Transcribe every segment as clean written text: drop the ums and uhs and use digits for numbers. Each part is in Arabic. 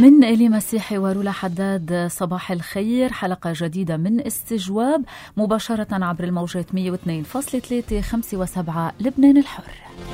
من إلي مسيحي ورولا حداد، صباح الخير. حلقة جديدة من استجواب مباشرة عبر الموجات 102.3 5 و7 لبنان الحر.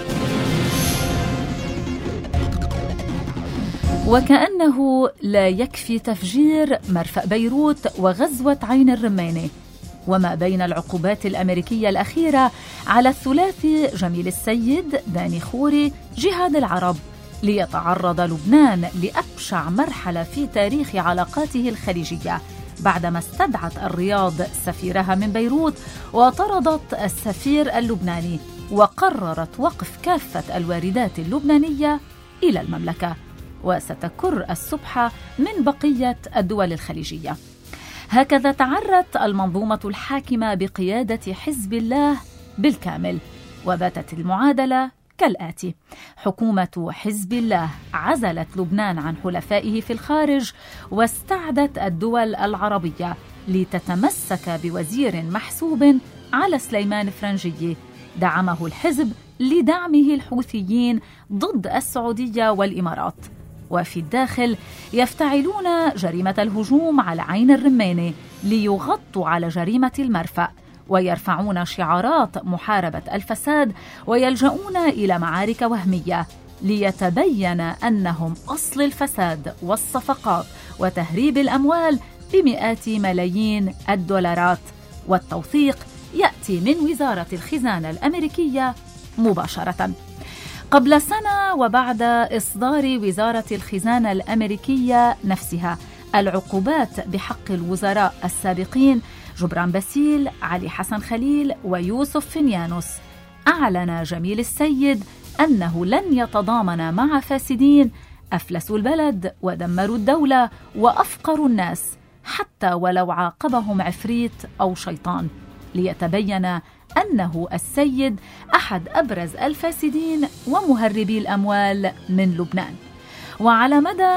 وكأنه لا يكفي تفجير مرفأ بيروت وغزوة عين الرمانة، وما بين العقوبات الأمريكية الأخيرة على الثلاثي جميل السيد، داني خوري، جهاد العرب، ليتعرض لبنان لأبشع مرحلة في تاريخ علاقاته الخليجية بعدما استدعت الرياض سفيرها من بيروت وطردت السفير اللبناني، وقررت وقف كافة الواردات اللبنانية إلى المملكة، وستكر السبحة من بقية الدول الخليجية. هكذا تعرت المنظومة الحاكمة بقيادة حزب الله بالكامل، وباتت المعادلة كالآتي: حكومة حزب الله عزلت لبنان عن حلفائه في الخارج، واستعدت الدول العربية لتتمسك بوزير محسوب على سليمان فرنجية دعمه الحزب لدعمه الحوثيين ضد السعودية والإمارات. وفي الداخل يفتعلون جريمة الهجوم على عين الرمانة ليغطوا على جريمة المرفأ، ويرفعون شعارات محاربة الفساد، ويلجؤون إلى معارك وهمية ليتبين أنهم أصل الفساد والصفقات وتهريب الأموال بمئات ملايين الدولارات. والتوثيق يأتي من وزارة الخزانة الأمريكية مباشرة. قبل سنة وبعد إصدار وزارة الخزانة الأمريكية نفسها العقوبات بحق الوزراء السابقين جبران باسيل، علي حسن خليل، ويوسف فنيانوس، أعلن جميل السيد أنه لن يتضامن مع فاسدين أفلسوا البلد ودمروا الدولة وأفقروا الناس، حتى ولو عاقبهم عفريت أو شيطان، ليتبين أنه السيد أحد أبرز الفاسدين ومهربي الأموال من لبنان. وعلى مدى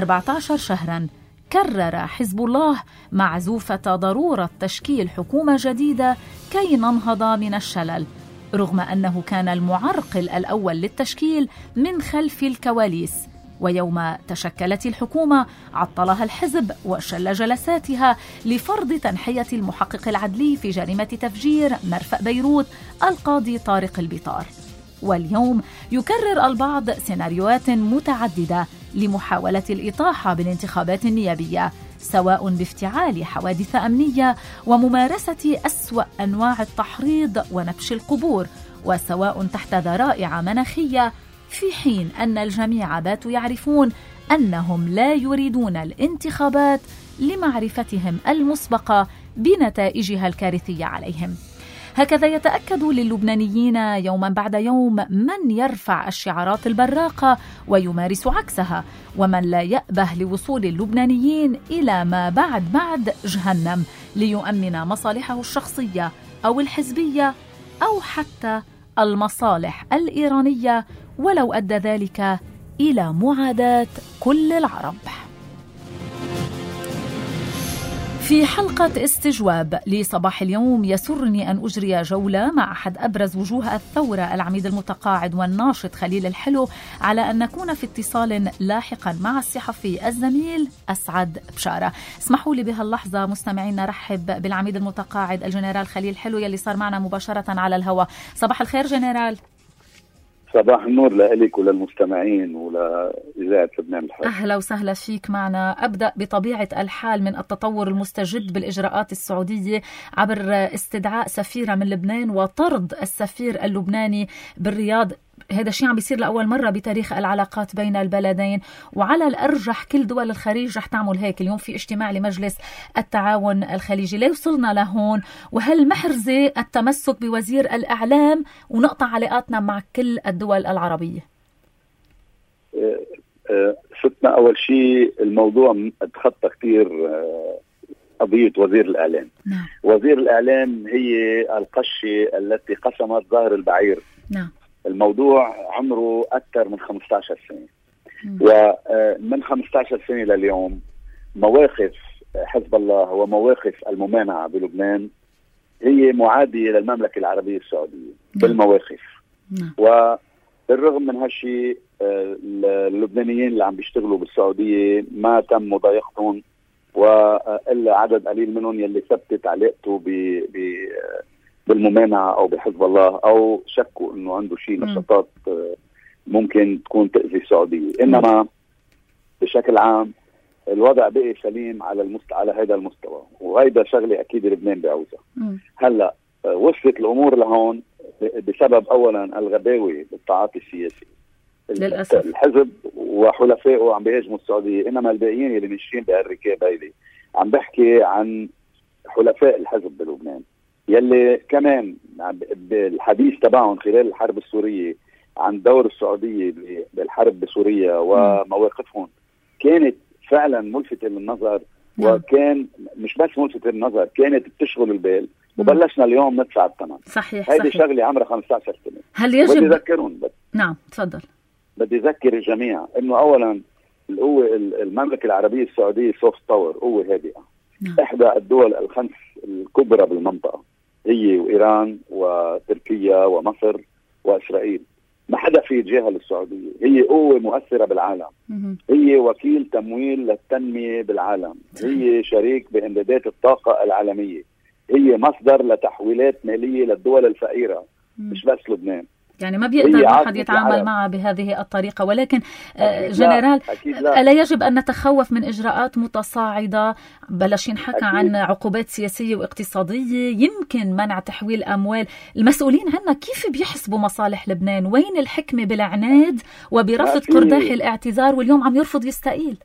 14 شهراً كرر حزب الله معزوفة ضرورة تشكيل حكومة جديدة كي ننهض من الشلل، رغم أنه كان المعرقل الأول للتشكيل من خلف الكواليس. ويوم تشكلت الحكومة عطلها الحزب وشل جلساتها لفرض تنحية المحقق العدلي في جريمة تفجير مرفأ بيروت القاضي طارق البيطار. واليوم يكرر البعض سيناريوهات متعددة لمحاولة الإطاحة بالانتخابات النيابية، سواء بافتعال حوادث أمنية وممارسة أسوأ أنواع التحريض ونبش القبور، وسواء تحت ذرائع مناخية، في حين أن الجميع باتوا يعرفون أنهم لا يريدون الانتخابات لمعرفتهم المسبقة بنتائجها الكارثية عليهم. هكذا يتأكد للبنانيين يوما بعد يوم من يرفع الشعارات البراقة ويمارس عكسها، ومن لا يأبه لوصول اللبنانيين إلى ما بعد جهنم ليؤمن مصالحه الشخصية أو الحزبية أو حتى المصالح الإيرانية، ولو أدى ذلك إلى معاداة كل العرب. في حلقة استجواب لصباح اليوم يسرني أن أجري جولة مع أحد أبرز وجوه الثورة، العميد المتقاعد والناشط خليل الحلو، على أن نكون في اتصال لاحقا مع الصحفي الزميل أسعد بشارة. اسمحوا لي بهاللحظة مستمعين نرحب بالعميد المتقاعد الجنرال خليل الحلو يلي صار معنا مباشرة على الهواء. صباح الخير جنرال. صباح النور لك وللمستمعين ولإذاعة لبنان الحر. أهلا وسهلا فيك معنا. أبدأ بطبيعة الحال من التطور المستجد بالإجراءات السعودية عبر استدعاء سفيرة من لبنان وطرد السفير اللبناني بالرياض. هذا الشيء عم بيصير لأول مرة بتاريخ العلاقات بين البلدين، وعلى الأرجح كل دول الخليج رح تعمل هيك. اليوم في اجتماع لمجلس التعاون الخليجي. ليه وصلنا لهون؟ وهل محرزة التمسك بوزير الإعلام ونقطع علاقاتنا مع كل الدول العربية؟ ستنا أول شيء الموضوع تخطى كتير قضية وزير الإعلام. نعم. وزير الإعلام هي القشة التي قسمت ظهر البعير. نعم. الموضوع عمره أكثر من 15 سنة. ومن 15 سنة لليوم مواقف حزب الله ومواقف الممانعة بلبنان هي معادية للمملكة العربية السعودية بالمواقف. وبالرغم من هالشيء اللبنانيين اللي عم بيشتغلوا بالسعودية ما تم مضايقتهم، وإلا عدد قليل منهم يلي ثبتت علاقته بالممانعة أو بحزب الله، أو شكوا إنه عنده شيء نشاطات ممكن تكون تأذي السعودية. إنما بشكل عام الوضع بقي سليم على هذا المستوى، وهيدا شغلة أكيد لبنان بعوزها. هلا وصلت الأمور لهون بسبب أولا الغباوة بالتعاطي السياسي للأسف. الحزب وحلفائه عم بيهاجموا السعودية، إنما الباقيين اللي ماشيين بهالركاب هيدي. عم بحكي عن حلفاء الحزب بلبنان يلي كمان بالحديث تبعهم خلال الحرب السورية عن دور السعودية بالحرب بسوريا ومواقفهم كانت فعلا ملفتة للنظر، وكان مش بس ملفتة للنظر، كانت بتشغل البال، وبلشنا اليوم ندفع الثمن. صحيح. هيدي شغلة عمرها 15 سنة. هل يجب بدي أذكرهم نعم تفضل. بدي أذكر الجميع إنه أولا القوة المملكة العربية السعودية سوفت باور، قوة هادئة. إحدى الدول الخمس الكبرى بالمنطقة، هي وإيران وتركيا ومصر وإسرائيل. ما حدا في يتجاهل السعودية، هي قوة مؤثرة بالعالم، هي وكيل تمويل للتنمية بالعالم، هي شريك بإمدادات الطاقة العالمية، هي مصدر لتحويلات مالية للدول الفقيرة، مش بس لبنان. يعني ما بيقدر واحد يتعامل معها بهذه الطريقة. ولكن جنرال، ألا يجب أن نتخوف من إجراءات متصاعدة؟ بلش ينحكى عن عقوبات سياسية واقتصادية، يمكن منع تحويل أموال. المسؤولين عنا كيف بيحسبوا مصالح لبنان؟ وين الحكمة بالعناد وبرفض قرداحي الاعتذار واليوم عم يرفض يستقيل؟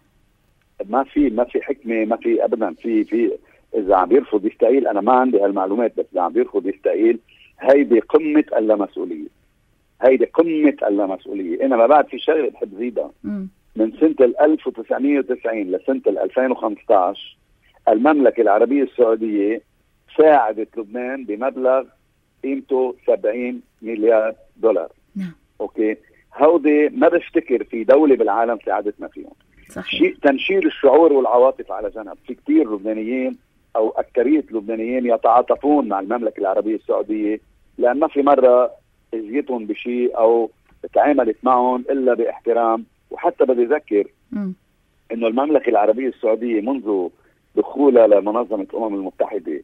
ما في حكمة، ما في أبدا. في إذا عم يرفض يستقيل، أنا ما عندي هالمعلومات، بس إذا عم يرفض يستقيل هيدي قمة اللامسؤولية، هيدي قمة اللامسؤولية. إنما بعد في شغلة بحب زيدها. من سنة 1990 لسنة 2015 المملكة العربية السعودية ساعدت لبنان بمبلغ قيمته 70 مليار دولار. أوكي، هودي ما بفتكر في دولة بالعالم ساعدتنا فيهم. صحيح. تنشير الشعور والعواطف على جنب، في كتير لبنانيين أو أكثرية لبنانيين يتعاطفون مع المملكة العربية السعودية، لأن ما في مرة اجيتهم بشيء أو تعاملت معهم إلا باحترام. وحتى بدي أذكر إنه المملكة العربية السعودية منذ دخولها لمنظمة الأمم المتحدة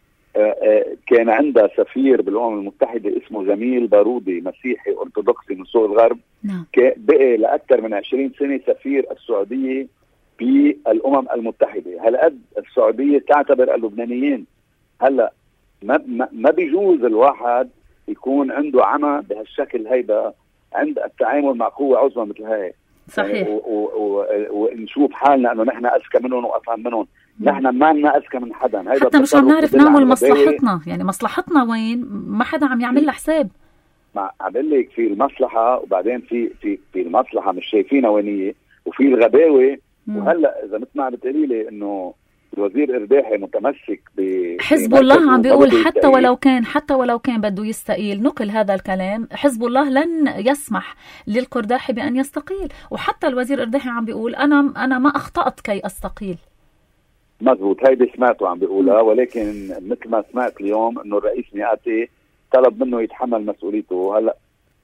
كان عندها سفير بالأمم المتحدة اسمه جميل بارودي، مسيحي أرثوذكسي من سوق الغرب. بقي لأكثر من 20 سنة سفير السعودية بالأمم المتحدة. هالقد السعودية تعتبر اللبنانيين. هلا ما بيجوز الواحد يكون عنده عمى بهالشكل هيدا عند التعامل مع قوة عظمى مثل هاي. صحيح. ونشوف حالنا انه نحن اذكى منهم وافهم منهم. نحن ما لنا اذكى من حدا. حتى مش عم نعرف نعمل مصلحتنا، يعني مصلحتنا وين ما حدا عم يعمل لها حساب. عم بقول لك في المصلحة، وبعدين في المصلحة مش شايفينها وين هي، وفي الغباوة. وهلا اذا مثل ما عم بتقولي لي انه الوزير إرداحي متمسك حزب الله عم بيقول حتى ولو كان بده يستقيل، نقل هذا الكلام، حزب الله لن يسمح للقرداحي بأن يستقيل. وحتى الوزير إرداحي عم بيقول أنا ما أخطأت كي أستقيل. مزبوط، هيدي سمعته عم بيقولها. ولكن مثل ما سمعت اليوم انه الرئيس ميقاتي طلب منه يتحمل مسؤوليته. هلا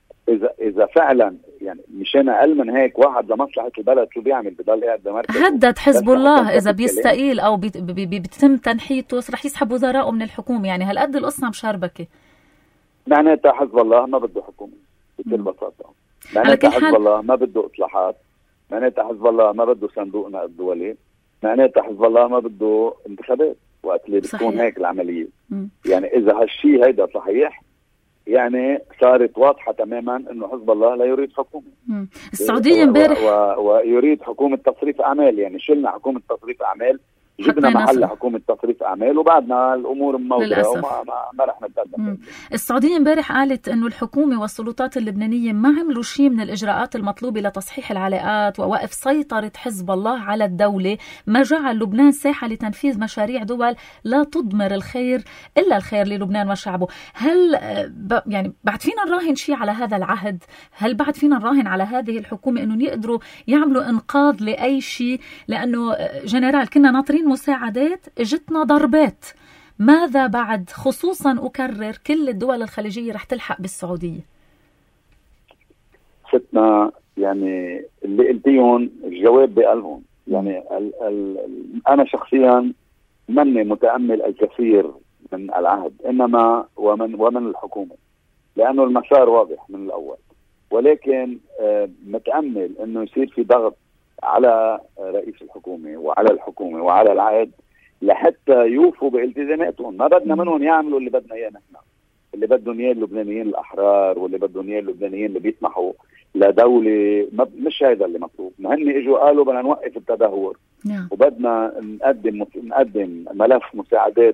إذا فعلا يعني مشان أقل من هيك واحد لمصلحة البلد شو بيعمل؟ بضل قاعد بمركز. هدد حزب الله إذا بيستقيل أو بيتم تنحيته رح يسحب وزراءه من الحكومة. يعني هالقد القصة مشربكة. معناتها حزب الله ما بده حكومة بكل بساطة. معناتها حزب الله ما بده إصلاحات. معناتها حزب الله ما بده صندوق نقد دولي. معناتها حزب الله ما بده انتخابات وقت اللي بتكون هيك العملية. يعني إذا هالشي هيدا صحيح، يعني صارت واضحة تماما انه حزب الله لا يريد حكومة. السعودية امبارح ويريد حكومة تصريف اعمال. يعني شلنا حكومة تصريف اعمال، جبنا محل حكومة تصريف اعمال، وبعدنا الامور مموضة وما رح نتقدم. السعودية امبارح قالت انه الحكومة والسلطات اللبنانية ما عملوا شيء من الاجراءات المطلوبة لتصحيح العلاقات ووقف سيطرة حزب الله على الدولة، ما جعل لبنان ساحة لتنفيذ مشاريع دول لا تضمر الخير الا الخير للبنان وشعبه. هل يعني بعد فينا نراهن شيء على هذا العهد؟ هل بعد فينا نراهن على هذه الحكومة انه يقدروا يعملوا انقاذ لاي شيء؟ لانه جنرال كنا ناطرين مساعدات، اجتنا ضربات. ماذا بعد؟ خصوصا أكرر كل الدول الخليجية رح تلحق بالسعودية. فتنا يعني اللي قلتيهم الجواب بقلبهم. يعني أنا شخصيا مني متأمل الكثير من العهد إنما ومن الحكومة، لأنه المسار واضح من الأول، ولكن متأمل إنه يصير في ضغط على رئيس الحكومة وعلى الحكومة وعلى العهد لحتى يوفوا بالتزاماتهم. ما بدنا منهم يعملوا اللي بدنا إياه نحن، اللي بدهم إياه اللبنانيين الأحرار واللي بدهم إياه اللبنانيين اللي بيسمحوا لدولة. مش هذا اللي مطلوب. هن اجوا قالوا بدنا نوقف التدهور وبدنا نقدم ملف مساعدات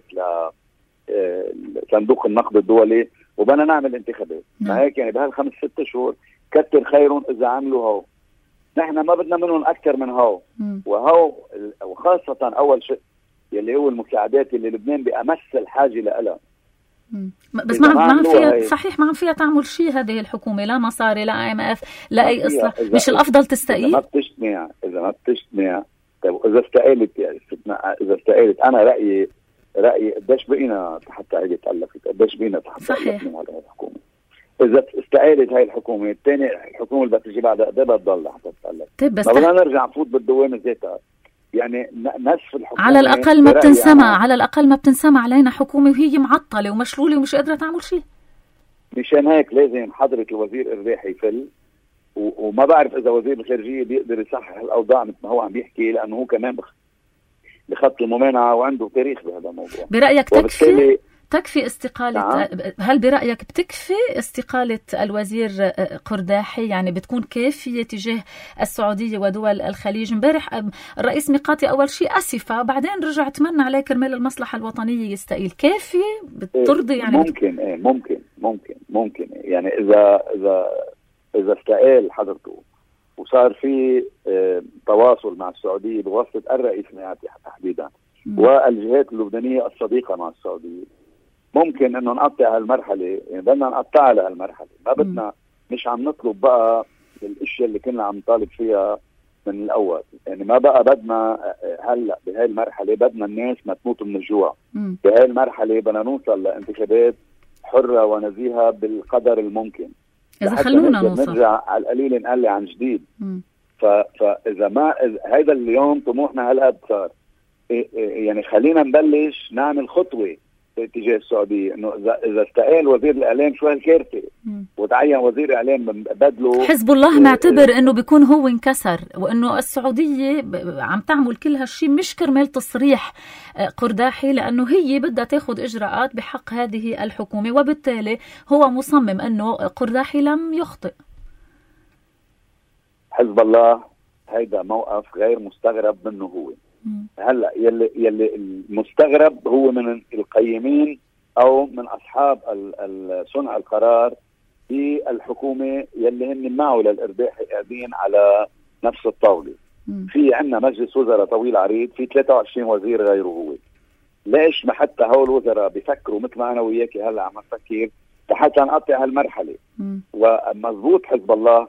لصندوق النقد الدولي وبدنا نعمل انتخابات. ما هيك يعني بهال5-6 شهور كتر خيرهم اذا عملوا هو. نحن ما بدنا منهم اكثر من هو. وهو وخاصة اول شيء يلي هو المساعدات اللي لبنان بأمس الحاجة لها. بس ما عم فيها صحيح، ما عم فيها تعمل شيء هذه الحكومة، لا مصاري لا IMF لا أي إصلاح. مش الأفضل تستقيل؟ إذا ما بتجتمع طيب إذا استقالت يعني إذا استقالت أنا رأيي قديش بقينا حتى هيك تألفت، قديش بقينا حتى من هذه الحكومة. إذا استقالت هاي الحكومة الثانية الحكومة اللي بتجي بعدها قد ايه بتضل حتى تتألف؟ طيب بس ما بدنا نرجع نفوت بالدوامة ذاتها. يعني نصف الحكومة على الأقل ما بتنسمع على الأقل ما بتنسمع علينا حكومة وهي معطلة ومشلولة ومش قادرة تعمل شيء. مشان هيك لازم حضرة الوزير الريحي يفل، وما بعرف إذا وزير الخارجية بيقدر يصحح الأوضاع مثل ما هو عم بيحكي، لأنه هو كمان بخط الممانعة وعنده تاريخ بهذا الموضوع. برأيك تكفي استقالة؟ هل برأيك بتكفي استقالة الوزير قرداحي؟ يعني بتكون كافية تجاه السعودية ودول الخليج؟ امبارح الرئيس ميقاتي أول شيء أسفة، بعدين رجع تمنى عليه كرمال المصلحة الوطنية يستقيل. كافية بترضي يعني؟ ممكن يعني إذا استقال حضرته وصار في تواصل مع السعودية بواسطة الرئيس ميقاتي تحديدا والجهات اللبنانية الصديقة مع السعودية، ممكن انه نقطع هالمرحله. يعني بدنا نقطعها لهالمرحله، ما بدنا مش عم نطلب بقى الاشياء اللي كنا عم نطالب فيها من الاول. يعني ما بقى بدنا هلا بهاي المرحله بدنا الناس ما تموت من الجوع. بهاي المرحله بدنا نوصل لانتخابات حره ونزيهه بالقدر الممكن، اذا خلونا نرجع على القليل نقلي عن جديد. فاذا ما هذا اليوم طموحنا هالقد صار، يعني خلينا نبلش نعمل خطوه اتجاه السعودية. انه اذا استقال وزير الاعلام شو هالكارثة وتعين وزير اعلام بدله. حزب الله معتبر انه بيكون هو انكسر، وانه السعودية عم تعمل كل هالشي مش كرمال تصريح قرداحي، لانه هي بدها تاخد اجراءات بحق هذه الحكومة، وبالتالي هو مصمم انه قرداحي لم يخطئ. حزب الله هيدا موقف غير مستغرب منه هو. هلا يلي المستغرب هو من القيمين او من اصحاب صنع القرار في الحكومه يلي هن معه للإرداحي قاعدين على نفس الطاوله. في عندنا مجلس وزراء طويل عريض، في 23 وزير غيره هو. ليش ما حتى هول الوزراء بيفكروا مثل ما انا وياكي هلا عم نفكر حتى نقطع هالمرحله؟ ومضبوط حزب الله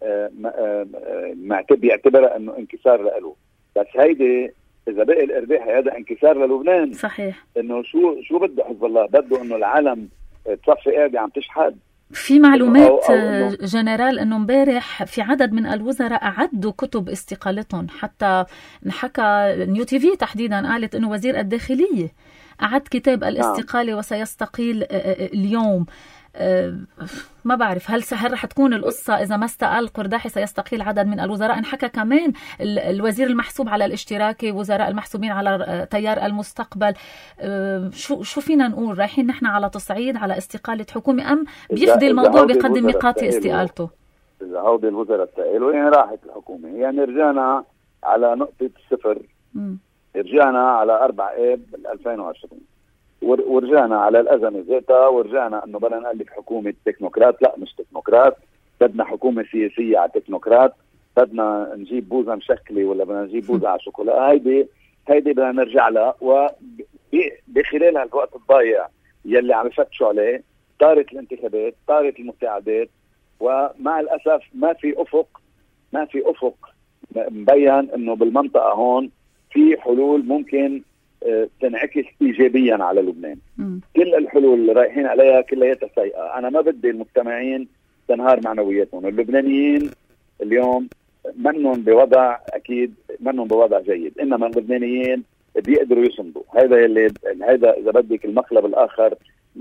بيعتبرها انه انكسار له، بس هيدي إذا بقي الإرداحي هذا انكسار للبنان. صحيح. إنه شو بده حزب الله؟ بده إنه العالم تصفي قاعدة عم تشحد. في معلومات جنرال إنه امبارح في عدد من الوزراء أعدوا كتب استقالتهم، حتى نحكى نيو تي في تحديدا قالت إنه وزير الداخلية أعد كتاب الاستقالة وسيستقيل اليوم. ما بعرف هل رح تكون القصة إذا ما استقال قرداحي سيستقيل عدد من الوزراء. انحكى كمان الوزير المحسوب على الاشتراكي، وزراء المحسوبين على تيار المستقبل. شو فينا نقول؟ رايحين نحن على تصعيد على استقالة حكومة، أم بيفدي الموضوع بيقدم ميقاتي استقالته؟ إذا هودي الوزراء استقالوا يعني راحت الحكومة، يعني رجعنا على نقطة الصفر. رجعنا على 4 آب 2020 ورجعنا على الأزمة ذاتها، ورجعنا أنه بدنا نقلب حكومة تكنوقراط. لا مش تكنوقراط، بدنا حكومة سياسية على تكنوقراط. بدنا نجيب بوزة مشكلة ولا بدنا نجيب بوزة على شوكولا. هيدي بدنا نرجع لها. وبخلال هالوقت الضايع يلي عم يفتشوا عليه طارت الانتخابات، طارت المساعدات، ومع الأسف ما في أفق مبين أنه بالمنطقة هون في حلول ممكن تنعكس إيجابيا على لبنان. كل الحلول اللي رايحين عليها كلها سيئة. أنا ما بدي المجتمعين تنهار معنوياتهم. اللبنانيين اليوم منهم بوضع اكيد منهم بوضع جيد، انما اللبنانيين بيقدروا يصمدوا. هذا اذا بدك المقلب الاخر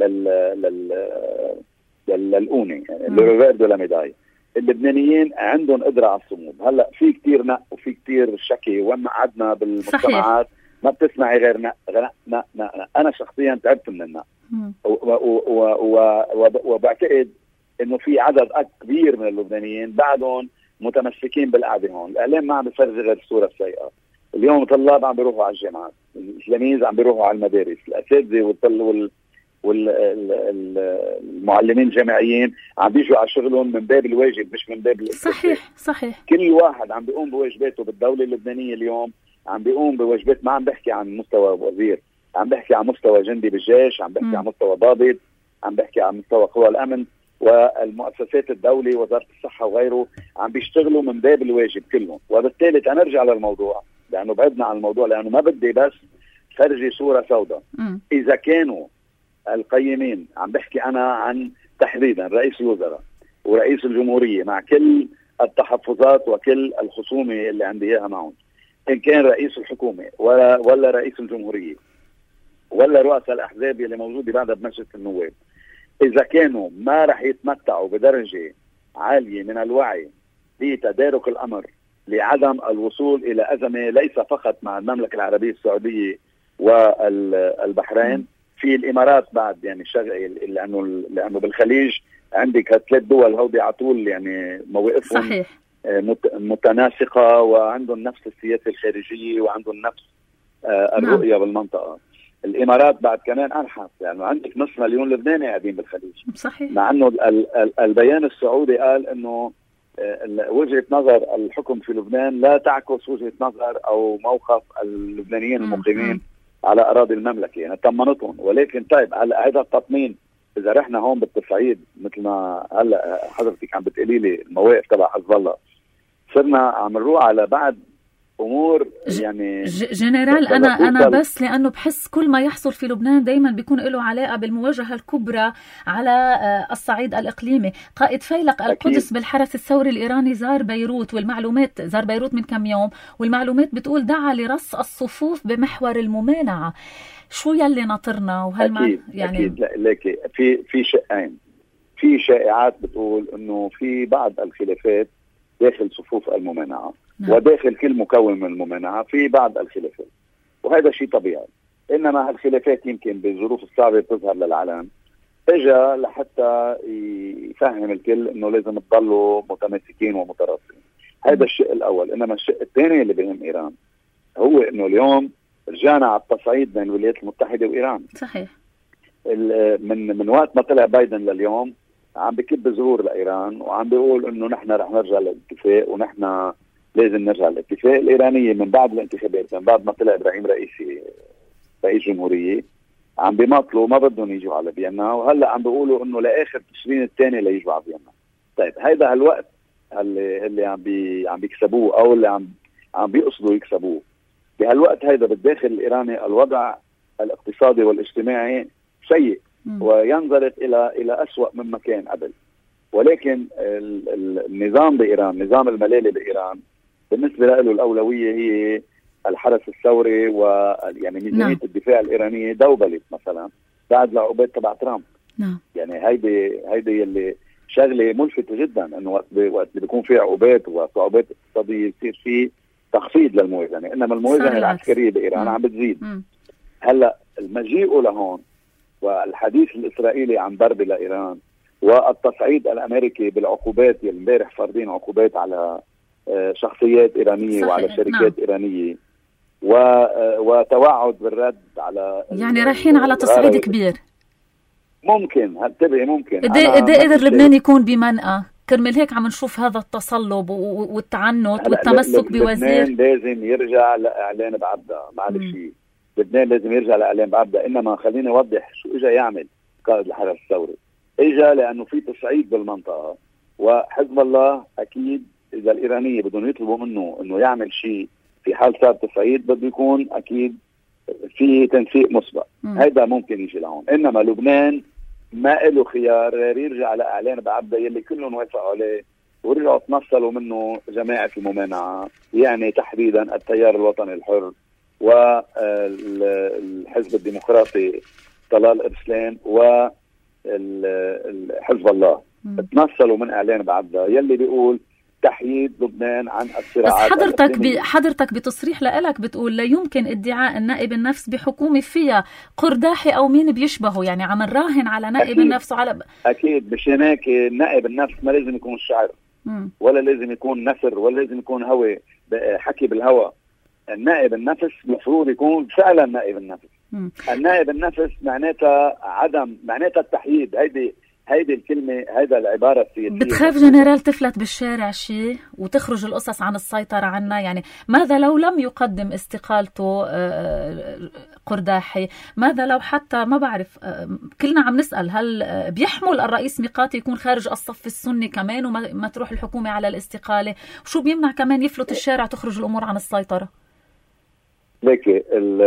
للأوني لروفيردو لاميداي. اللبنانيين عندهم قدرة على الصمود. هلا في كتير نق وفي كتير شكي، وما قعدنا بالمجتمعات ما بتسمعي غير نق نق نق نق. انا شخصيا تعبت من النق، وبعتقد انه في عدد كبير من اللبنانيين بعدهم متمسكين بالقعده هون. الاعلام ما عم بيفرجي غير الصوره السيئه. اليوم الطلاب عم بيروحوا على الجامعات، التلاميذ عم بيروحوا على المدارس، الاساتذه والمعلمين الجامعيين عم بيجوا على شغلهم من باب الواجب مش من باب الاستحقاق. صحيح. كل واحد عم بيقوم بواجباته بالدولة اللبنانية اليوم، عم بيقوم بواجبات. ما عم بحكي عن مستوى وزير، عم بحكي عن مستوى جندي بالجيش، عم بحكي عن مستوى ضابط، عم بحكي عن مستوى قوى الأمن والمؤسسات الدولة، وزارة الصحة وغيره، عم بيشتغلوا من باب الواجب كلهم. وبالتالي تنرجع للموضوع، لأنه بعدنا عن الموضوع، لأنه ما بدي بس فرجي صورة سوداء. إذا كانوا القيمين، عم بحكي أنا عن تحديدا رئيس الوزراء ورئيس الجمهورية مع كل التحفظات وكل الخصومة اللي عندي إياها معهم، إن كان رئيس الحكومة ولا رئيس الجمهورية ولا رؤساء الأحزاب اللي موجودة بعدها بمجلس النواب، إذا كانوا ما رح يتمتعوا بدرجة عالية من الوعي بتدارك الأمر لعدم الوصول إلى أزمة ليس فقط مع المملكة العربية السعودية والبحرين، في الإمارات بعد يعني لأنه بالخليج عندك 3 دول هودي على طول يعني مواقفهم متناسقة، وعندهم نفس السياسة الخارجية وعندهم نفس الرؤية بالمنطقة. الإمارات بعد كمان أنحف، يعني عندك نصف مليون لبناني قاعدين بالخليج. صحيح. مع أنه البيان السعودي قال أنه وجهة نظر الحكم في لبنان لا تعكس وجهة نظر أو موقف اللبنانيين المقيمين على أراضي المملكة، يعني طمنتهم. ولكن طيب هلا هذا التطمين إذا رحنا هون بالتصعيد مثل ما هلا حضرتك عم بتقولي لي المواقف تبع حزب الله، صرنا عم نروح على بعد امور يعني جنرال. انا بس لانه بحس كل ما يحصل في لبنان دائما بيكون له علاقه بالمواجهه الكبرى على الصعيد الاقليمي. قائد فيلق القدس بالحرس الثوري الايراني زار بيروت، والمعلومات زار بيروت من كم يوم، والمعلومات بتقول دعا لرص الصفوف بمحور الممانعه. شو يلي ناطرنا؟ وهل يعني اكيد لكن في شقين. في شائعات بتقول انه في بعض الخلافات داخل صفوف الممانعه، وداخل كل مكون من الممانعة في بعض الخلافات، وهذا شيء طبيعي. إنما هالخلافات يمكن بالظروف الصعبة تظهر للعلن، إجا لحتى يفهم الكل إنه لازم تضلوا متماسكين ومتراصين. هذا الشيء الأول. إنما الشيء الثاني اللي بهم إيران هو إنه اليوم رجعنا على التصعيد بين الولايات المتحدة وإيران. صحيح. من وقت ما طلع بايدن لليوم عم بكب زهور لإيران، وعم بيقول إنه نحن رح نرجع للاتفاق، ونحن لازم نرجع للاتفاق. الإيرانية من بعد الانتخابات، من بعد ما طلع إبراهيم رئيسي رئيس جمهورية، عم بيماطلوا ما بدهم يجوا على فيينا، وهلا عم بيقولوا انه لاخر تشرين الثاني ليجوا على فيينا. طيب هيدا هالوقت اللي عم بيكسبوه او اللي عم بيقصدوا يكسبوه، بهالوقت هيدا بالداخل الإيراني الوضع الاقتصادي والاجتماعي سيء وينزلق الى أسوأ مما كان قبل. ولكن النظام بإيران، نظام الملالي بإيران بالنسبة له الأولوية هي الحرس الثوري، ويعني ميزانية الدفاع الإيرانية دوبلت مثلا بعد العقوبات تبع ترامب. يعني هيدي اللي شغلة ملفتة جدا، انه وقت اللي بيكون في عقوبات وصعوبات اقتصادية يصير في تخفيض للموازنة، انما الموازنة العسكرية بإيران عم بتزيد. هلا المجيء لهون والحديث الإسرائيلي عن ضرب لإيران والتصعيد الأمريكي بالعقوبات، اللي امبارح فارضين عقوبات على شخصيات إيرانية وعلى شركات إيرانية، وتوعد بالرد على يعني رايحين على تصعيد كبير. ممكن هتبقى ممكن قدر لبنان يكون بمنأى كرمال هيك عم نشوف هذا التصلب والتعنت والتمسك بوزير. لبنان لازم يرجع لإعلان بعبدة، معلش لبنان لازم يرجع لإعلان بعبدة. إنما خليني أوضح شو إجا يعمل قائد الحرس الثوري. إجا لأنه في تصعيد بالمنطقة، وحزب الله أكيد إذا الإيرانية بدهم يطلبوا منه إنه يعمل شيء في حال صار تصعيد بده يكون أكيد في تنسيق مسبق. هذا ممكن يجي لهون. إنما لبنان ما له خيار غير يرجع على إعلان بعبدة يلي كلهم وافقوا عليه ورجعوا تنصلوا منه جماعة الممانعة، يعني تحديدا التيار الوطني الحر والحزب الديمقراطي طلال ارسلان وحزب الله. تنصلوا من اعلان بعدها يلي بيقول تحييد لبنان عن الصراعات. بس حضرتك بتصريح لك بتقول لا يمكن ادعاء النائب النفس بحكومة فيها قرداحي أو مين بيشبهه، يعني عم نراهن على نائب النفس وعلى أكيد. مش هناك نائب النفس ما لازم يكون شعر ولا لازم يكون نثر ولا لازم يكون هوى حكي بالهوى. النائب النفس مفروض يكون فعلا نائب النفس. النائب النفس معناتها التحييد. هيدي الكلمة، هيدا العبارة السياسية. بتخاف جنرال تفلت بالشارع شيء وتخرج القصص عن السيطرة عنا؟ يعني ماذا لو لم يقدم استقالته قرداحي؟ ماذا لو حتى ما بعرف، كلنا عم نسأل هل بيحمل الرئيس ميقاتي يكون خارج الصف السني كمان وما تروح الحكومة على الاستقالة؟ وشو بيمنع كمان يفلت الشارع تخرج الأمور عن السيطرة؟ ليكي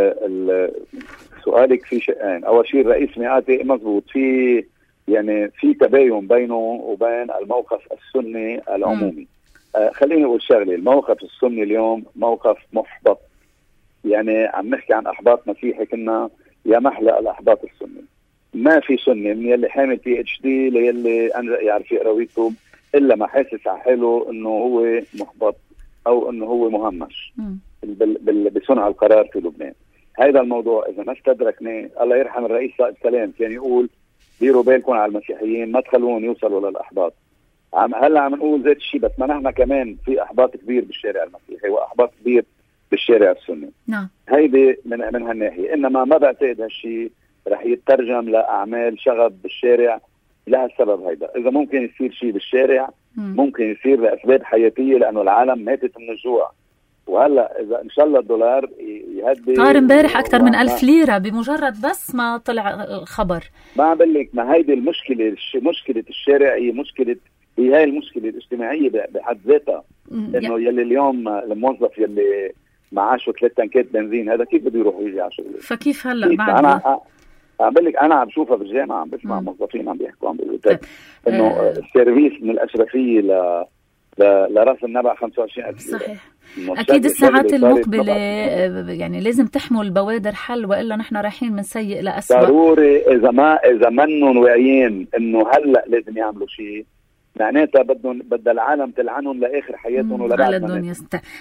سؤالك في شيئين. أول شيء الرئيس ميقاتي مضبوط، في تباين بينه وبين الموقف السني العمومي. خليني أقول شغلي، الموقف السني اليوم موقف محبط. يعني عم نحكي عن أحباط مسيحي، كنا يا محلى الأحباط السني. ما في سني من يلي حامل PhD ليلي يعرف يقرأ ويكتب إلا ما حاسس على حاله إنه هو محبط أو إنه هو مهمش بصنع القرار في لبنان. هذا الموضوع إذا ما استدركناه، الله يرحم الرئيس صائب سلام كان يقول ديروا بالكم على المسيحيين ما تخلوهم يوصلوا للأحباط. هلا عم نقول ذات الشيء، بس ما نحن كمان في أحباط كبير بالشارع المسيحي وأحباط كبير بالشارع السني. نعم. هيدي من هالناحية. إنما ما بعتقد هالشيء رح يترجم لأعمال شغب بالشارع لهالسبب هيدا. إذا ممكن يصير شيء بالشارع ممكن يصير لأسباب حياتية، لأنه العالم ماتت من الجوع. وهلا اذا ان شاء الله الدولار يهدي. صار امبارح اكثر من 1000 ليره بمجرد بس ما طلع الخبر. ما عم بقول لك، ما هيدي المشكله، مشكله الشارع هي هاي المشكله الاجتماعيه بحد ذاتها. انه يلي اليوم الموظف يلي معاشه 3 تنكات بنزين، هذا كيف بده يروح ويجي على شغله؟ فكيف هلا بعد انا عم بقول لك، انا عم بشوفها بالجامعه، عم بسمع موظفين عم بيحكوا عم بيقولوا انه السيرفيس من الاشرفيه لراس النبع 25,000 ليره. صحيح. أكيد الساعات المقبلة يعني لازم تحمل بوادر حل، وإلا نحن رايحين من سيء لأسوأ. ضروري. إذا منهم واعيين إنه هلأ لازم يعملوا شيء، معناتها بدها العالم تلعنهم لآخر حياتهم ولا بعد الدنيا.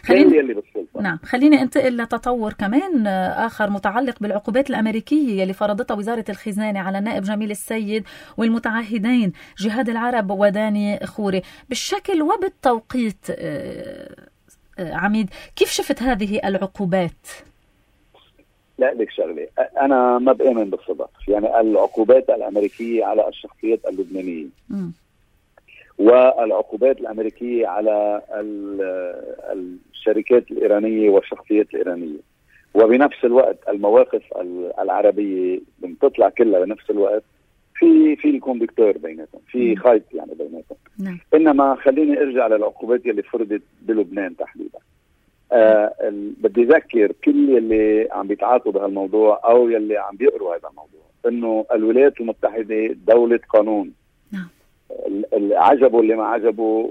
خليني انتقل لتطور كمان آخر متعلق بالعقوبات الأمريكية اللي فرضتها وزارة الخزانة على النائب جميل السيد والمتعهدين جهاد العرب وداني خوري. بالشكل وبالتوقيت عميد، كيف شفت هذه العقوبات؟ لا لك شغلة، أنا ما بآمن بالصدق. يعني العقوبات الأمريكية على الشخصيات اللبنانية والعقوبات الأمريكية على الشركات الإيرانية والشخصيات الإيرانية، وبنفس الوقت المواقف العربية بتطلع كلها بنفس الوقت في الكوندكتور بيناتهم، في خيط يعني بيناتهم. إنما خليني أرجع للعقوبات اللي فرضت بلبنان تحديدا. بدي أذكر كل يلي عم بيتعاطوا بهالموضوع أو يلي عم بيقروا هذا الموضوع إنه الولايات المتحدة دولة قانون. اللي عجبوا اللي ما عجبوا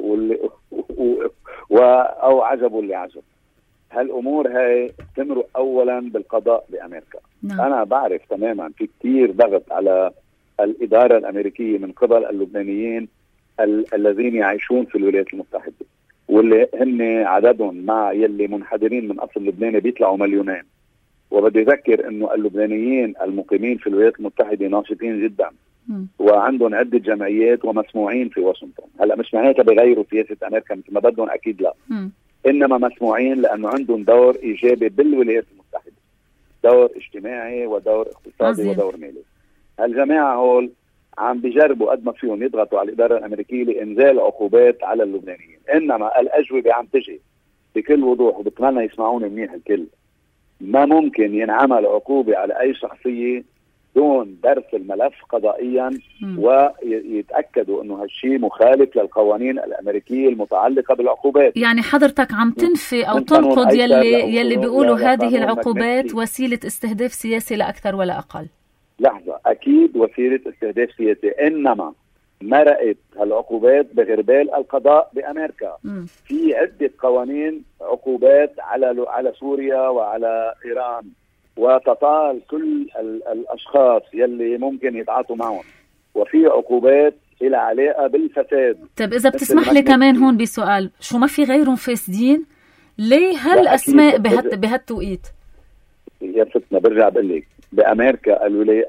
أو عجبوا اللي عجب. هالأمور هاي تمرق أولا بالقضاء بأمريكا. أنا بعرف تماما في كتير ضغط على الإدارة الأمريكية من قبل اللبنانيين الذين يعيشون في الولايات المتحدة، واللي هن عددهم مع يلي منحدرين من أصل لبناني بيطلعوا مليونين. وبدي أذكر إنه اللبنانيين المقيمين في الولايات المتحدة ناشطين جدا وعندهم عدة جمعيات ومسموعين في واشنطن. هلا مش معناتها بغيروا سياسة أمريكا مثل ما بدهم، أكيد لا. إنما مسموعين لأنه عندهم دور إيجابي بالولايات المتحدة، دور اجتماعي ودور اقتصادي ودور مالي. هالجماعة هول عم بيجربوا قد ما فيهم يضغطوا على الإدارة الأمريكية لإنزال عقوبات على اللبنانيين. إنما الأجوبة عم تجي بكل وضوح، وبتمنى يسمعوني منيح الكل. ما ممكن ينعمل عقوبة على أي شخصية دون درس الملف قضائيا ويتأكدوا أنه هالشيء مخالف للقوانين الأمريكية المتعلقة بالعقوبات. يعني حضرتك عم تنفي أو تنقض يلي بيقولوا هذه العقوبات وسيلة استهداف سياسي لا أكثر ولا أقل. لحظة، أكيد وسيلة استهداف سياسي، إنما مرقت هالعقوبات بغربال القضاء بأمريكا. في عدة قوانين عقوبات على سوريا وعلى إيران، وتطال كل الأشخاص يلي ممكن يتعاطوا معهم، وفي عقوبات إلى علاقة بالفساد. طيب إذا بتسمح لي كمان هون بسؤال، شو ما في غيرهم فاسدين؟ ليه هالأسماء بهالتوقيت؟ يا ستنا برجع بقول لك بأمريكا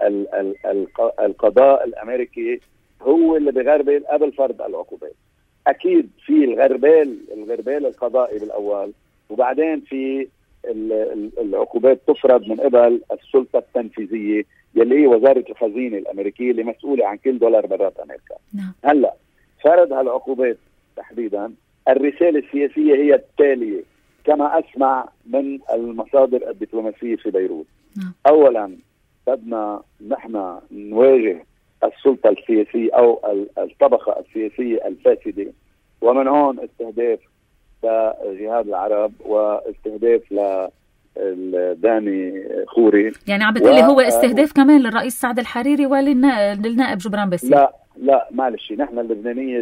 القضاء الأمريكي هو اللي بغربل قبل فرض العقوبات. أكيد في الغربال القضائي بالأول، وبعدين في العقوبات تفرض من قبل السلطة التنفيذية يلي هي وزارة الخزينة الأمريكية اللي مسؤولة عن كل دولار برات أمريكا. هلأ فرض هالعقوبات تحديدا، الرسالة السياسية هي التالية كما أسمع من المصادر الدبلوماسية في بيروت. أولا بدنا نحن نواجه السلطة السياسية أو الطبقة السياسية الفاسدة، ومن هون استهداف لجهاد العرب واستهداف لداني خوري. يعني عم بتقولي هو استهداف كمان للرئيس سعد الحريري وللنائب جبران باسيل؟ لا معلش، نحن اللبنانية